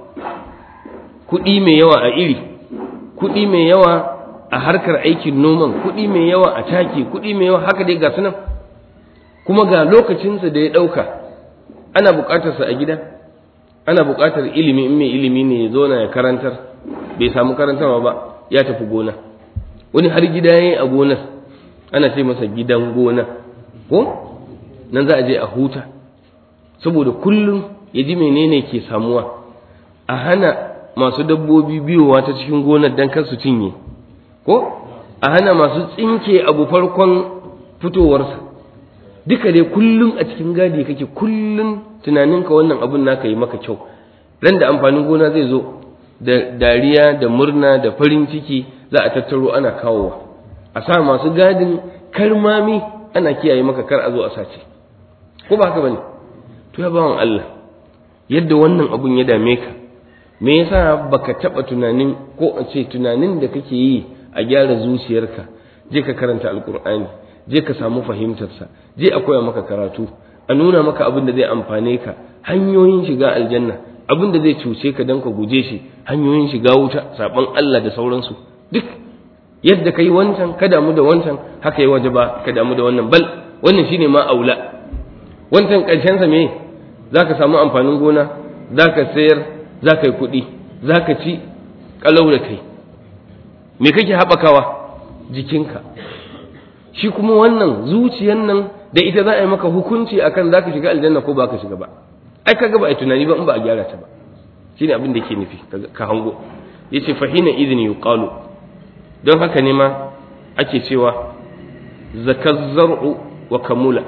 yawa a iri, kuɗi mai yawa a harkar aikin noman, kuɗi mai yawa a taki, kuɗi mai yawa haka dai ga sunan, kuma ga lokacinsa da ya ɗauka. Ana buƙatarsa a gida, ana buƙatar ilimi, in mai ilimi ne ya zo na ya karantar, bai samu karantarwa ba ya tafi gona. Wani har gida ya yi a gonar, ana ce masa gidan gona, ko nan za a je a huta, saboda kullum ya ji menene ke samuwa, a hana masu dabbobi biyowa ta cikin gonar don kar su cinye, ko a hana masu tsinke abu farkon fitowarsa. Duka dai kullum a cikin gadi kake, kullum tunaninka wannan abun naka yi maka kyau. Ran da amfanin gona zai zo da dariya da murna da farin ciki za a tattaro ana kawowa, a sa masu gadin karmami ana kiyaye maka kar a zo a sace, ko ba haka bane? To ya bawan Allah, yadda wannan abun ya dame ka, me yasa baka taba tunanin, ko a ce tunanin da kake yi a gyara zuciyarka, je ka karanta alkur'ani, je ka samu fahimtarsa, je a koya maka karatu, a nuna maka abin da zai amfane ka, hanyoyin shiga aljanna, abin da zai cuce ka don ka guje shi, hanyoyin shiga wuta, saban Allah da sauransu. Duk yadda kai wancan ka damu da wancan, haka ya wajaba ka damu da wannan, bal wannan shine ma aula. Wancan ƙarshen sa me? Zaka samu amfanin gona, zaka sayar, zaka yi kuɗi, zaka ci kalau da kai. Me kake haɓakawa? Jikinka. Shi kuma wannan zuciyan nan da ita za a yi maka hukunci akan za ka shiga aljanna ko ba ka shiga ba. Ai kaga ba a yi tunani ba in ba a gyara ta ba. Shine abin da yake nufi ka hango. Yace fahina idhin yuqalu, don haka ne ma ake cewa zakaz zar'u wa kamula.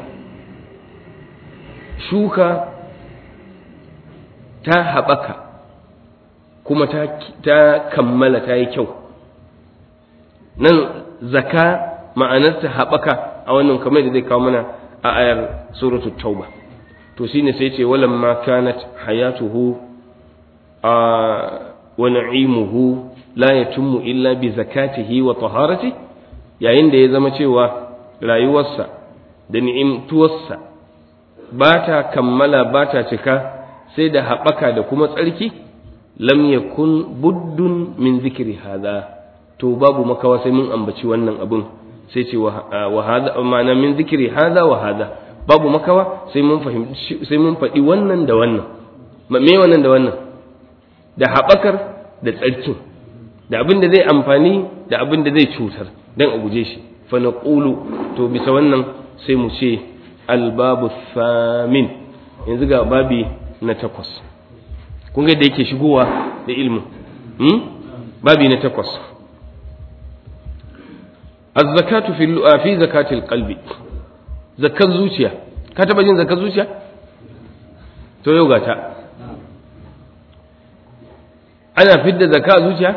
Shuka ta haɓaka kuma ta kammala ta yi kyau. Nan zaka ma'anarta haɓaka a wannan kamar da zai kawo mana a ayar suratul tauba. To shine sai ce walamma kanat hayatuhu wa na'imuhu la yatimmu illa bi zakatihi wa taharati, yayin da ya zama cewa rayuwarsa da ni'imtuwarsa ba ta kammala ba ta cika sai da haɓaka da kuma tsarki, lam yakun buddun min zikri hada, to babu makawa sai mun ambaci wannan abun. Sai ce wa hada, ma'ana min zikri hada wa hada, babu makawa sai mun fahimci, sai mun faɗi wannan da wannan. Me wannan da wannan? Da haɓakar da tsarkin, da abin da zai amfani da abin da zai cutar, dan a guje shi. Fa naqulu, to bisa wannan sai mu ce albabu thamin. Yanzu ga babi na 8. Kun ga da yake shigowa da ilmu. Babi na 8. Az-zakatu fi zakatil qalbi. Zakar zuciya. Ka taba jin zakar zuciya? To yau gata. Ana fidda zakka zuciya?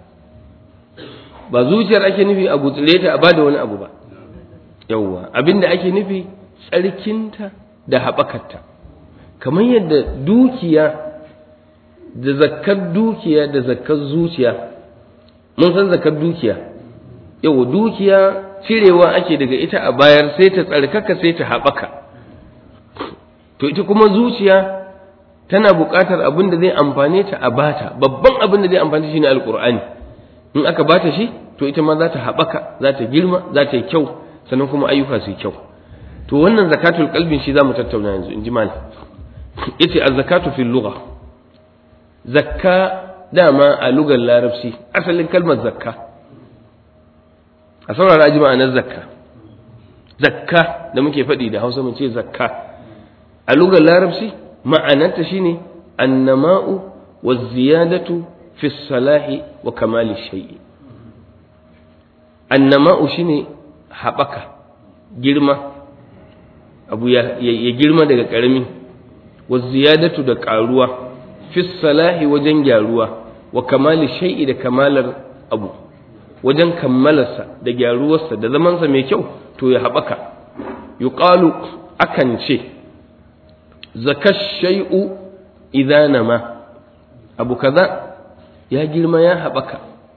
Ba zuciyar ake nufi a gutsure ta a bada wani abu ba. Yawwa, abinda ake nufi tsarkinta da haɓakarta. Kamar yadda dukiya da zakkar dukiya da zakkar zuciya, mun san zakkar dukiya. Yawwa, dukiya cirewa ake daga ita a bayar sai ta tsarkaka sai ta haɓaka. To ita kuma zuciya tana buƙatar abin da zai amfane ta a bata. Babban abin da zai amfane shi ne alƙur'ani. In aka bata shi, to ita ma za ta haɓaka, za ta girma, za ta yi kyau, sannan kuma ayyuka su yi kyau. To wannan zakatul qalbin shi zamu tattauna yanzu, in ji malam. Yace az-zakatu fil lugha. Zakka dama a lugar larabci, asalin kalmar zakka. A saurara ji ma'anar zakka. Zakka da muke faɗi da Hausa mun ce zakka. A lugar larabci ma'anarta shine annama'u wa ziyadatu fi salahi wa kamali shay'i. Annama'u shine haɓaka, girma, abu ya girma daga karami wa ziyadatu da karuwa fi salahi wajen gyaruwa wa kamali shay'i da kamalar abu wajen kammalarsa da gyaruwarsa da zamansa mai kyau to ya haɓaka yuqalu akan ce zaka shay'u idza nama abu kaza ya girma ya haɓaka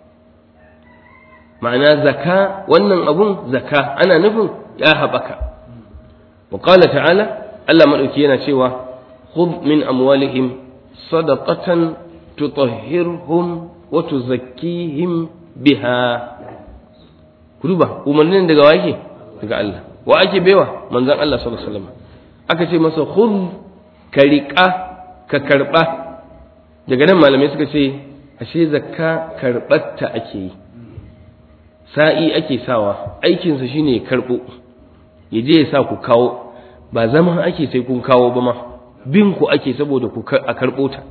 ma'ana zaka wannan abun zaka ana nufin ya haɓaka wa qala ta'ala Allah madauki yana cewa khudh min amwalihim sadaqatan tutahhirhum wa tuzakkihim biha kuduba umarnin daga wake daga Allah wa ake baiwa manzon Allah sallallahu alaihi wasallam aka ce masa khudh ka riƙa ka karɓa daga nan malamai suka ce ashe zakka karɓarta ake yi sa'i ake sawa aikinsa shine ya karɓo ya je ya sa ku kawo ba zama ake sai kun kawo ba ma bin ku ake saboda ku a karɓo ta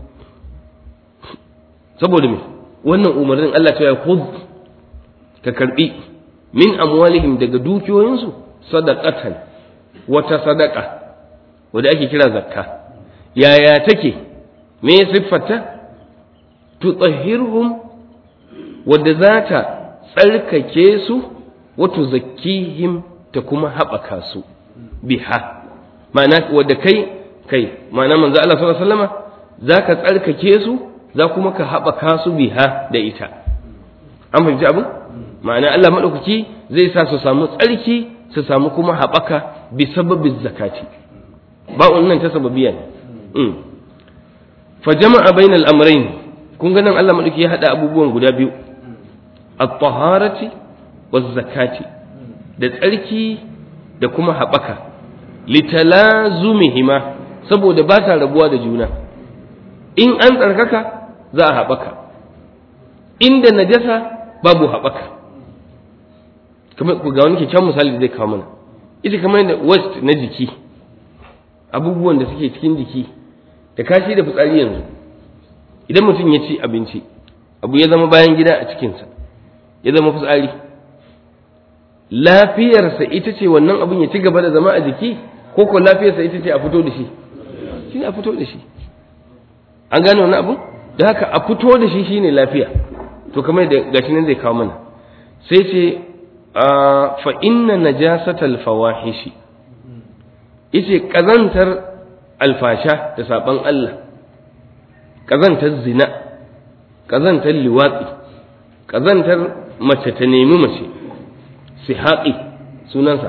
saboda me wannan umarnin Allah ta ya khudh ka karɓi min amwalihim daga dukiyoyinsu sadaqatan wata sadaqa wanda ake kira zakka yaya take me siffarta tutahhirhum wadda za ta tsarkake su wa tuzakkihim ta kuma haɓaka su biha ma'ana wadda kai ma'ana manzo Allah sallallahu alaihi wasallama zaka tsarkake su za kuma ka haɓaka su biha da ita an fahimci abin ma'ana Allah madaukaki zai sa su samu tsarki su samu kuma haɓaka bi sababin zakati ba wannan ta sababiya ne fa jama'a bainal amrayn kun ga nan Allah madauki ya hada abubuwan guda biyu at-taharati waz-zakati da tsarki da kuma haɓaka litalazumihima saboda ba ta rabuwa da juna in an tsarkaka za a haɓaka inda najasa babu haɓaka kamar ku ga wani kyakkyawan misali da zai kawo mana ita kamar da waste na jiki abubuwan da suke cikin jiki da kashi da fitsari yanzu idan mutum ya ci abinci abu ya zama bayan gida a cikinsa ya zama fitsari lafiyarsa ita ce wannan abin ya ci gaba da zama a jiki ko ko lafiyarsa ita ce a fito da shi shi ne a fito da shi an gane wannan abu da haka a fito da shi shine lafiya to kamar da gashi nan zai kawo mana sai ce fa inna najasatal fawahishi yace kazantar alfasha da saban Allah kazantar zina kazantar liwatsi kazantar mace ta nemi mace sihaqi sunansa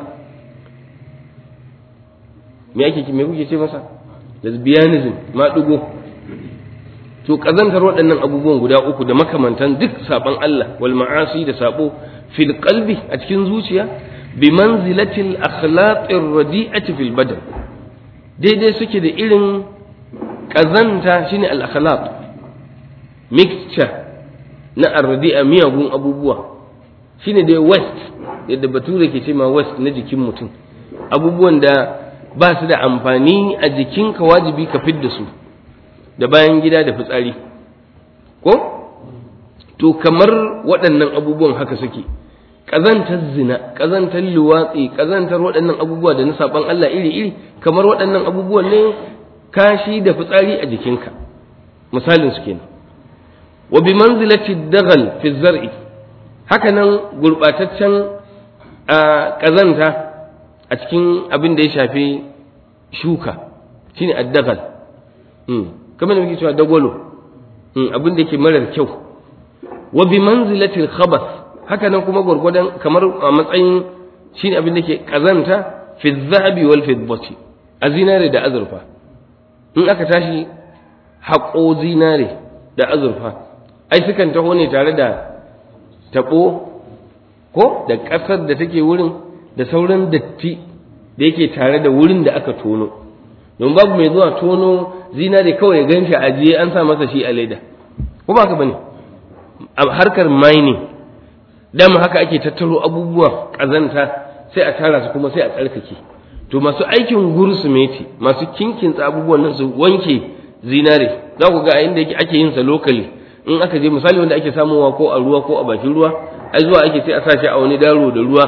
me kuke ce masa lesbianism ma dugo to kazantar waɗannan abubuwan guda uku da makamantan duk saban Allah wal ma'asi da sabo fil qalbi a cikin zuciya bi manzilatil akhlaqir radi'ati fil badan daidai suke da irin kazanta shine al akhlaq mixture na ardi'a miyagun abubuwa shine dai waste yadda bature ke ce ma waste na jikin mutum abubuwan da ba su da amfani a jikinka wajibi ka fidda su da bayan gida da fitsari ko to kamar waɗannan abubuwan haka suke ƙazantar zina ƙazantar luwatsi ƙazantar waɗannan abubuwa da na saɓan Allah iri-iri kamar waɗannan abubuwan ne kashi da fitsari a jikinka misalin su kenan wa bi manzilati daghal fi zar'i haka nan gurbataccen ƙazanta a cikin abin da ya shafi shuka shine ad-daghal kamar da muke cewa dagwalo abin da yake marar kyau wa bi manzilati al-khabath haka nan kuma gurgurdan kamar a matsayin shine abin da yake kazanta fi dhahabi wal fiddati a zinare da azurfa in aka tashi haƙo zinare da azurfa ai sukan taho ne tare da tabo ko da ƙasar da take wurin da sauran datti da yake tare da wurin da aka tono don babu mai zuwa tono zinare kawai ya ganshi ajiye an sa masa shi a leda ko ba haka bane a harkar mining dama haka ake tattaro abubuwa kazanta sai a tara su kuma sai a tsarkake to masu aikin gursumeti masu kinkintsa abubuwan nan su wanke zinare za ku ga a inda ake yin sa locally in aka je misali wanda ake samowa ko a ruwa ko a bakin ruwa ai zuwa ake sai a sa shi a wani daro da ruwa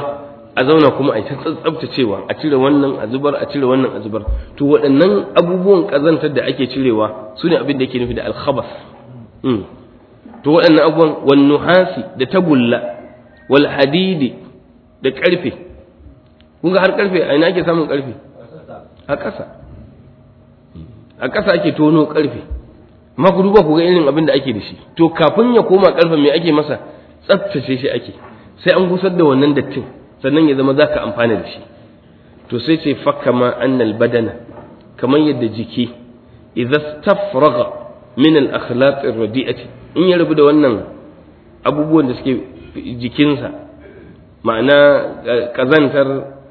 a zauna kuma a ta tsaftacewa, a cire wannan a zubar, a cire wannan a zubar. To waɗannan abubuwan ƙazantar da ake cirewa su ne abin da yake nufi da alkhabas. To waɗannan abubuwan wan nuhasi da tagulla wal hadidi da ƙarfe. Kun ga har ƙarfe a ina ake samun ƙarfe? A ƙasa. A ƙasa ake tono ƙarfe. Amma ku duba ku ga irin abin da ake da shi. To kafin ya koma ƙarfe me ake masa? Tsaftace shi ake. Sai an gusar da wannan dattin sannan ya zama zaka amfana da shi. To sai ce fakama annal badana kamar yadda jiki idza stafraga min al akhlaq ar radi'ati, in ya rabu da wannan abubuwan da suke jikinsa, ma'ana kazantar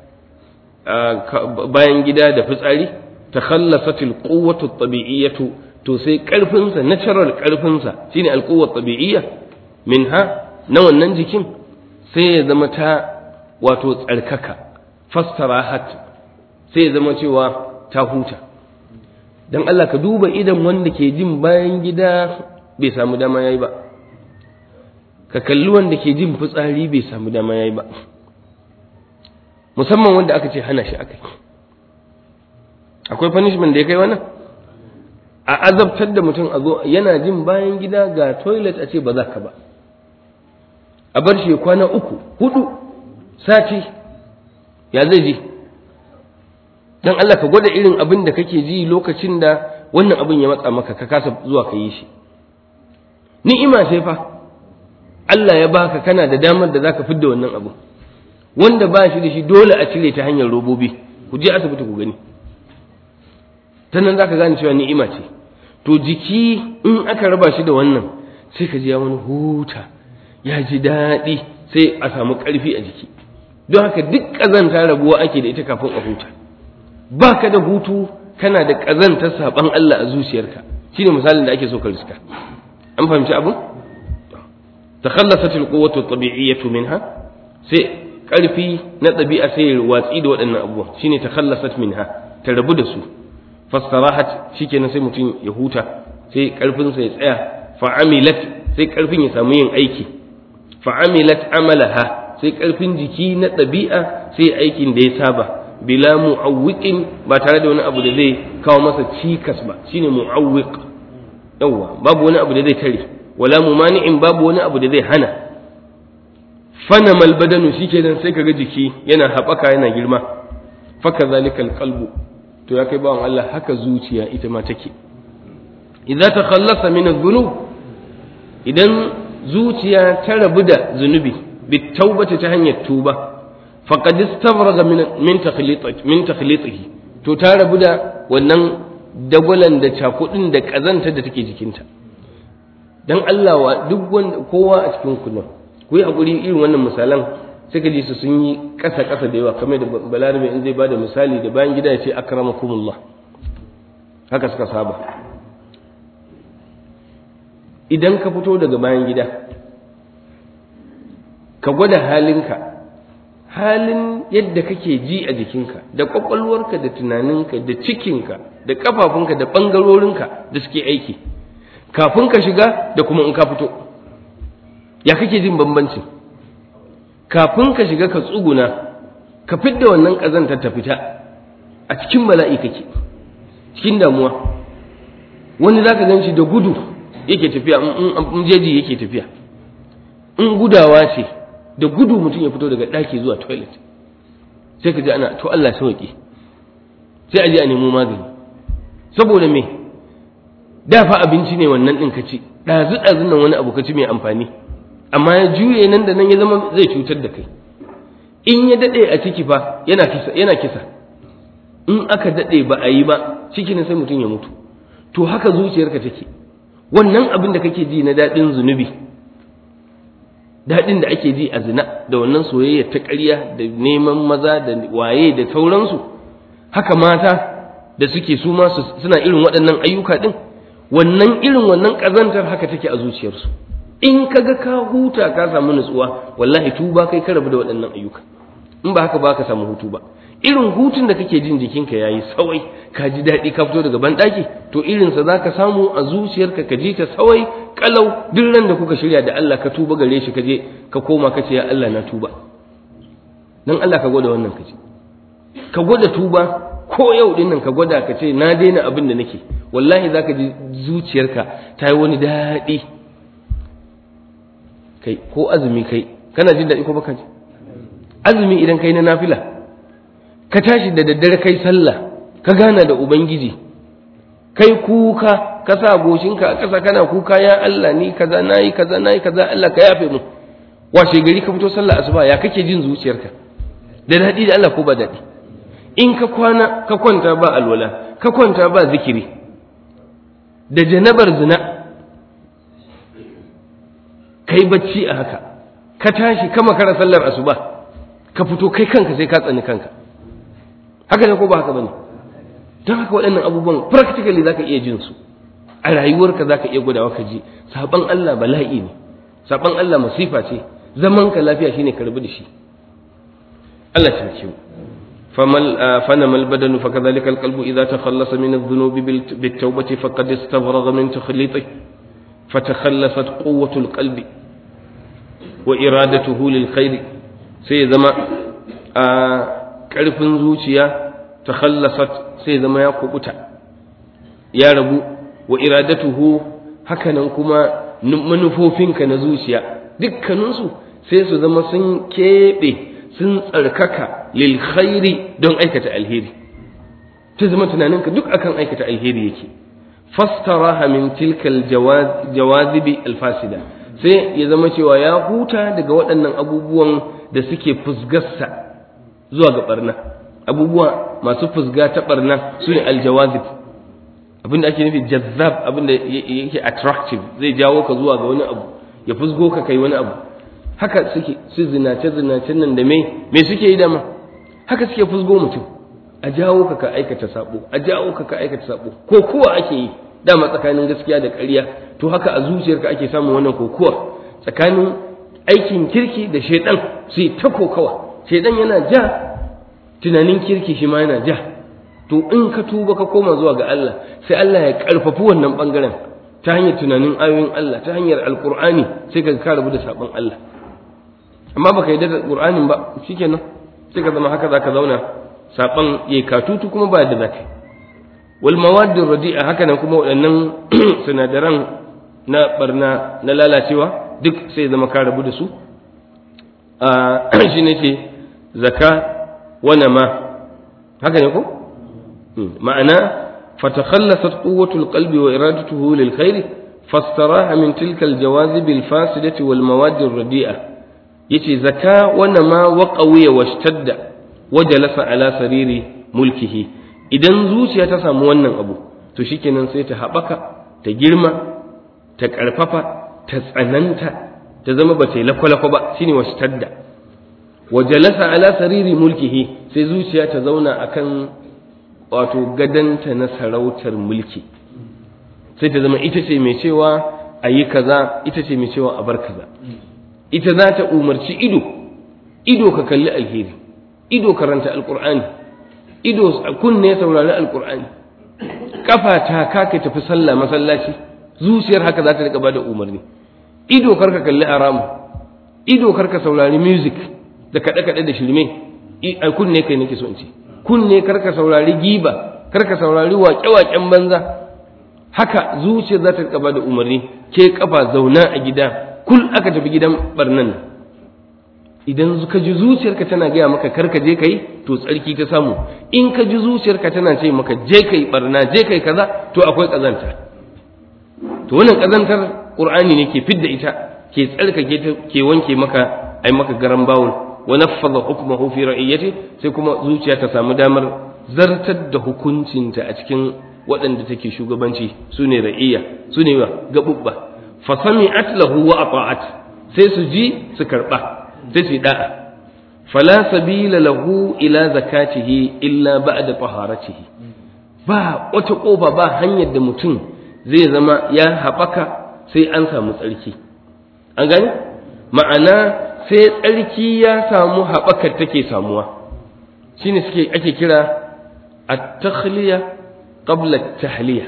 bayan gida da fitsari, takhallasat al quwwatu at tabi'iyyatu, to sai karfinsa, natural karfinsa shine al quwwat tabi'iyya minha na wannan jikin sai ya zama ta wato tsarkaka, fastarahat sai ya zama cewa ta huta. Dan Allah ka duba idan wanda ke jin bayan gida bai samu dama yayi ba, ka kalli wanda ke jin fitsari bai samu dama yayi ba, musamman wanda aka ce hana shi akai. Akwai punishment da ya kai wannan? A azabtar da mutum a zo yana jin bayan gida ga toilet a ce ba za ka ba, a bar shi kwana 3, 4 sati, ya zai ji? Dan Allah ka gwada irin abin da kake ji lokacin da wannan abin ya matsa maka ka kasa zuwa ka yi shi. Ni'ima sai fa Allah ya baka, kana da damar da zaka fidda wannan abu. Wanda ba shi da shi dole a cire ta hanyar robobi. Ku je asibiti ku gani. Ta nan zaka gane cewa ni'ima ce. To jiki in aka raba shi da wannan sai ka ji ya wani huta, ya ji daɗi, sai a samu ƙarfi a jiki. Don haka duk ƙazanta rabuwa ake da ita kafin a huta. Ba ka da hutu kana da ƙazantar saɓan Allah a zuciyarka, shi ne misalin da ake so ka riska. An fahimci abin? Takhallasatil quwwatu tabi'iyyatu minha, sai ƙarfi na ɗabi'a sai ya watsi da waɗannan abubuwan, shine takhallasat minha, ta rabu da su. Fastarahat, shikenan sai mutum ya huta, sai ƙarfinsa ya tsaya, fa'amilat, sai ƙarfin ya samu yin aiki, fa'amilat amalaha, sai ƙarfin jiki na ɗabi'a sai aikin da ya saba, bila mu'awwiqin, ba tare da wani abu da zai kawo masa cikas ba, shine mu'awwiq. Yawwa, babu wani abu da zai tare, wala mumani'in, babu wani abu da zai hana. Fanamal badanu, shikenan sai kaga jiki yana haɓaka yana girma. Faka zalikal qalbu, to ya kai bawan Allah haka zuciya ita ma take. Idza takhallasa min adh-dhunub, idan zuciya ta rabu da zunubi bitawbati ta hanyar tuba, faqad istabraga min takhlitihi, to ta rabu da wannan dagwalan da cakudin da kazanta da take jikinta. Dan Allah wa duk wanda kowa a cikin ku ku yi hakuri irin wannan misalan sai ka ji su sun yi kasa da yawa, kamar da balarabe in zai bada misali da bayan gida ya ce akramakumullah, haka suka saba. Idan ka fito daga bayan gida ka gwada halinka, halin yadda kake ji a jikinka da kwakwalwarka da tunaninka da cikinka da kafafunka da bangarorinka da suke aiki kafin ka shiga da kuma in ka fito, ya kake jin bambanci? Kafin ka shiga ka tsuguna ka fidda wannan kazantar ta fita, a cikin bala'i kake, cikin damuwa. Wani zaka ganshi da gudu yake tafiya, in jeji yake tafiya, in gudawa ce da gudu mutum ya fito daga ɗaki zuwa toilet, sai ka ji ana to Allah sauki, sai a je a nemo magani. Saboda me? Da fa abinci ne wannan ɗin ka ci, ɗazu-ɗazun nan wani abu ka ci mai amfani, amma ya juye nan da nan ya zama zai cutar da kai. In ya daɗe a ciki fa yana kisa, in aka daɗe ba a yi ba ciki na sai mutum ya mutu. To haka zuciyarka take, wannan abin da kake ji na daɗin zunubi, daɗin da ake ji a zina da wannan soyayya ta ƙarya da neman maza da waye da sauransu, haka mata da suke su ma suna irin waɗannan ayyuka ɗin, wannan irin wannan ƙazantar haka take a zuciyarsu. In kaga ka huta ka samu nutsuwa, wallahi tuba kai ka rabu da waɗannan ayyuka. In ba haka ba ka samu hutu ba. Irin hutun da kake jin jikinka yayi sawai, ka ji daɗi ka fito daga banɗaki, to irinsa za ka samu a zuciyarka, ka ji ta sawai kalau duk ran da kuka shirya da Allah ka tuba gare shi, ka je ka koma ka ce ya Allah na tuba, dan Allah ka gwada wannan kace, ka gwada tuba ko yau din nan ka gwada ka ce na daina abin da nake, wallahi zaka ji zuciyarka ta yi wani daɗi. Kai ko azumi kai kana jin daɗi ko baka ji? Azumi idan kai na nafila ka tashi da daddare kai sallah ka gana da ubangiji, kai kuka ka sa goshinka a ƙasa kana kuka, ya Allah ni kaza nayi kaza nayi kaza, Allah ka yafe mu. Washe gari ka fito sallah asuba, ya kake jin zuciyarka? Da daɗi da Allah ko ba daɗi? In ka kwana ka kwanta ba alwala, ka kwanta ba zikiri, da janabar zina kai bacci a haka, ka tashi ka makara sallar asuba, ka fito kai kanka sai ka tsani kanka. Haka ne ko ba haka bane? Don haka waɗannan abubuwan practically zaka iya jin su a rayuwarka, zaka iya gwadawa ka ji saban Allah bala'i ne, saban Allah masifa ce, zaman ka lafiya shine ka rabu da shi. Allah ya tsare mu. فنما البدن فكذلك القلب إذا تخلص من الذنوب بالتوبة فقد استفرغ من تخليطه فتخلصت قوة القلب وإرادته للخير. سيدما كرف زوجيا تخلصت سيدما يقبتا يا رب وإرادته هكذا كما منفوفينك نزوجيا dukkaninsu sai su zama sun keɓe sun tsarkaka lil khairi don aikata alheri, ta zama tunaninka duk akan aikata alheri yake. Fastaraha min tilkal jawazibi alfasida, sai ya zama cewa ya huta daga waɗannan abubuwan da suke fusgarsa zuwa ga barna, abubuwa masu fusga ta barna su ne aljawazib, abinda ake nufi jazzab, abinda yake attractive, zai jawo ka zuwa ga wani abu, ya fusgo ka kai wani abu. Haka suke su zinace nan da me suke yi dama, haka suke fusgo mutum, a jawo ka aikata sabo, a jawo ka aikata sabo. Kokuwa ake yi dama tsakanin gaskiya da ƙarya, to haka a zuciyarka ake samun wannan kokuwa tsakanin aikin kirki da shaidan, su yi ta kokawa. Shaidan yana ja, tunanin kirki shi ma yana ja. To in ka tuba ka koma zuwa ga Allah, sai Allah ya karfafi wannan bangaren ta hanyar tunanin ayoyin Allah, ta hanyar alkur'ani, sai ka rabu da sabon Allah. Amma baka yi da Qur'anin ba, shikenan sai ka zama haka zaka zauna saban yayi katutu kuma ba da zaka. Wal mawaddir radi'a, haka nan kuma waɗannan sinadaran na barna na lalacewa duk sai zama ka rabu da su. Shi ne ce zaka wa nama, haka ne ko? Ma'ana fatakhallasat quwwatul qalbi wa iradatuhu lil khair fastaraha min tilka al jawazib al fasidati wal mawaddir radi'a. Yace zaka wannan ma wa qawiya washtadda wa jalasa ala sariri mulkihi. Idan zuciya ta samu wannan abu to shikenan sai ta habaka, ta girma, ta karfafa, ta tsananta, ta zama ba ta lakwalakwa ba, shine washtadda. Wa jalasa ala sariri mulkihi, sai zuciya ta zauna akan wato gadanta na sarautar mulki, sai ta zama ita ce mai cewa ayi kaza, ita ce mai cewa a bar kaza. Ita za ta umarci ido ka kalli alheri, ido karanta alkur'ani, ido kunne saurari alkur'ani, kafa ta ka tafi sallah masallaci, zuciyar haka za ta rika bada umarni. Ido karka kalli haramu, ido karka saurari music da kaɗe-kaɗe da shirme, kunne kai nake so in ce, kunne karka saurari giba, karka saurari waƙe-waƙen banza. Haka zuciyar za ta rika bada umarni, ke kafa zauna a gida, kul aka tafi gidan barnan. Idan ka ji zuciyarka tana gaya maka karka je kai, to tsarki ta samu. In ka ji zuciyarka tana ce maka je kai barna, je kai kaza, to akwai kazanta. To wannan kazantar Qur'ani ne ke fidda ita, ke tsarkake ta, ke wanke maka, ai maka garan bawul, wa naffadha hukmuhu fi ra'iyati, sai kuma zuciya ta samu damar zartar da hukuncinta a cikin waɗanda take shugabanci, sune ra'iyya, sune gabubba. fasami'at lahu wa ata'at, sai su ji su karba, sai su da'a. Fala sabila lahu ila zakatihi illa ba'da taharatihi, ba wata kofa, ba hanyar da mutum zai zama ya haɓaka sai an samu tsarki. An gane? Ma'ana sai tsarki ya samu haɓakar take samuwa, shine ake kira at-takhliya qabla at-tahliya.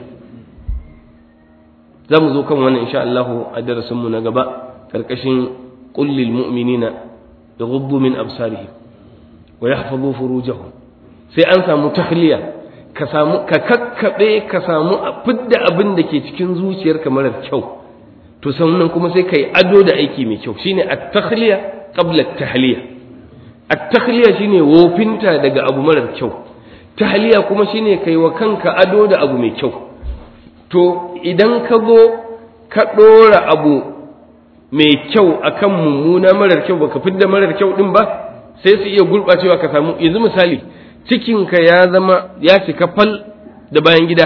za mu zo kan wannan insha Allah a darasinmu na gaba karkashin qul lil mu'minina yaghuddu min absarihim. wa yahfazu furujahum sai an samu tahliya ka kakkabe ka samu fidda abin da ke cikin zuciyarka marar kyau to sannan kuma sai kai ado da aiki mai kyau shine at-takhliya qabla at-tahliya at-takhliya shine wofinta daga abu marar kyau tahliya kuma shine kai wa kanka ado da abu mai kyau to idan ka zo ka dora abu mai kyau akan mummuna marar kyau baka fidda marar kyau din ba sai su iya gurbacewa ka samu yanzu misali cikinka ya zama ya cika fal da bayan gida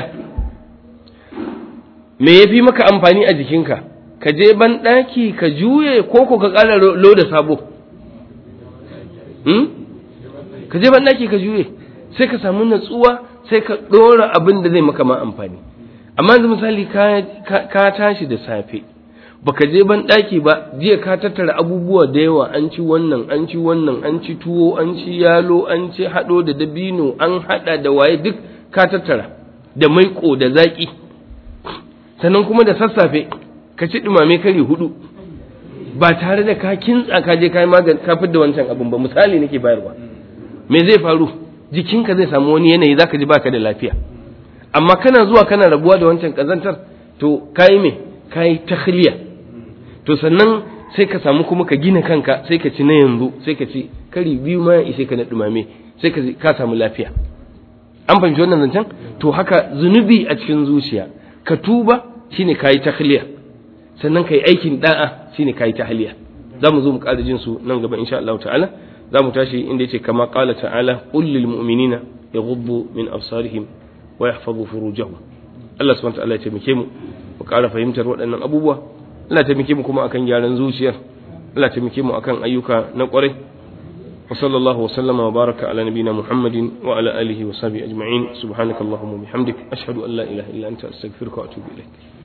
me yafi maka amfani a jikinka ka je ban daki ka juye ko ka ƙara loda sabo ka je ban daki ka juye sai ka samu natsuwa sai ka dora abin da zai maka ma amfani amma yanzu misali ka tashi da safe baka je ban daki ba jiya ka tattara abubuwa da yawa an ci wannan an ci wannan an ci tuwo an ci yalo an ci hado da dabino an hada da waye duk ka tattara da maiko da zaki sannan kuma da sassafe ka ci dumame kari 4 ba tare da ka kintsa ka je kai magani ka fidda wancan abun ba misali nake bayarwa me zai faru jikinka zai samu wani yanayi zaka ji baka da lafiya amma kana zuwa kana rabuwa da wancan kazantar to kai me kai takhliya to sannan sai ka samu kuma ka gina kanka sai ka ci na yanzu sai ka ci kari 2 ma ishe ka na dumame sai ka samu lafiya an fahimci wannan zancen to haka zunubi a cikin zuciya ka tuba shine kai takhliya sannan kai aikin da'a shine kai tahliya zamu zo mu ƙara jin su nan gaba insha Allah ta'ala zamu tashi inda yace kama qala ta'ala qul lil mu'minina yaghuddu min absarihim wa yahfazu furujahum Allah subhanahu wa ta'ala ya taimake mu mu ƙara fahimtar waɗannan abubuwa Allah ya taimake mu kuma akan gyaran zuciyar Allah ya taimake mu akan ayyuka na ƙwarai wa sallallahu wa sallama wa baraka ala nabina Muhammadin wa ala alihi wa sahbihi ajma'in subhanakallahumma wa bihamdik ashhadu an la ilaha illa anta astaghfiruka wa atubu ilaik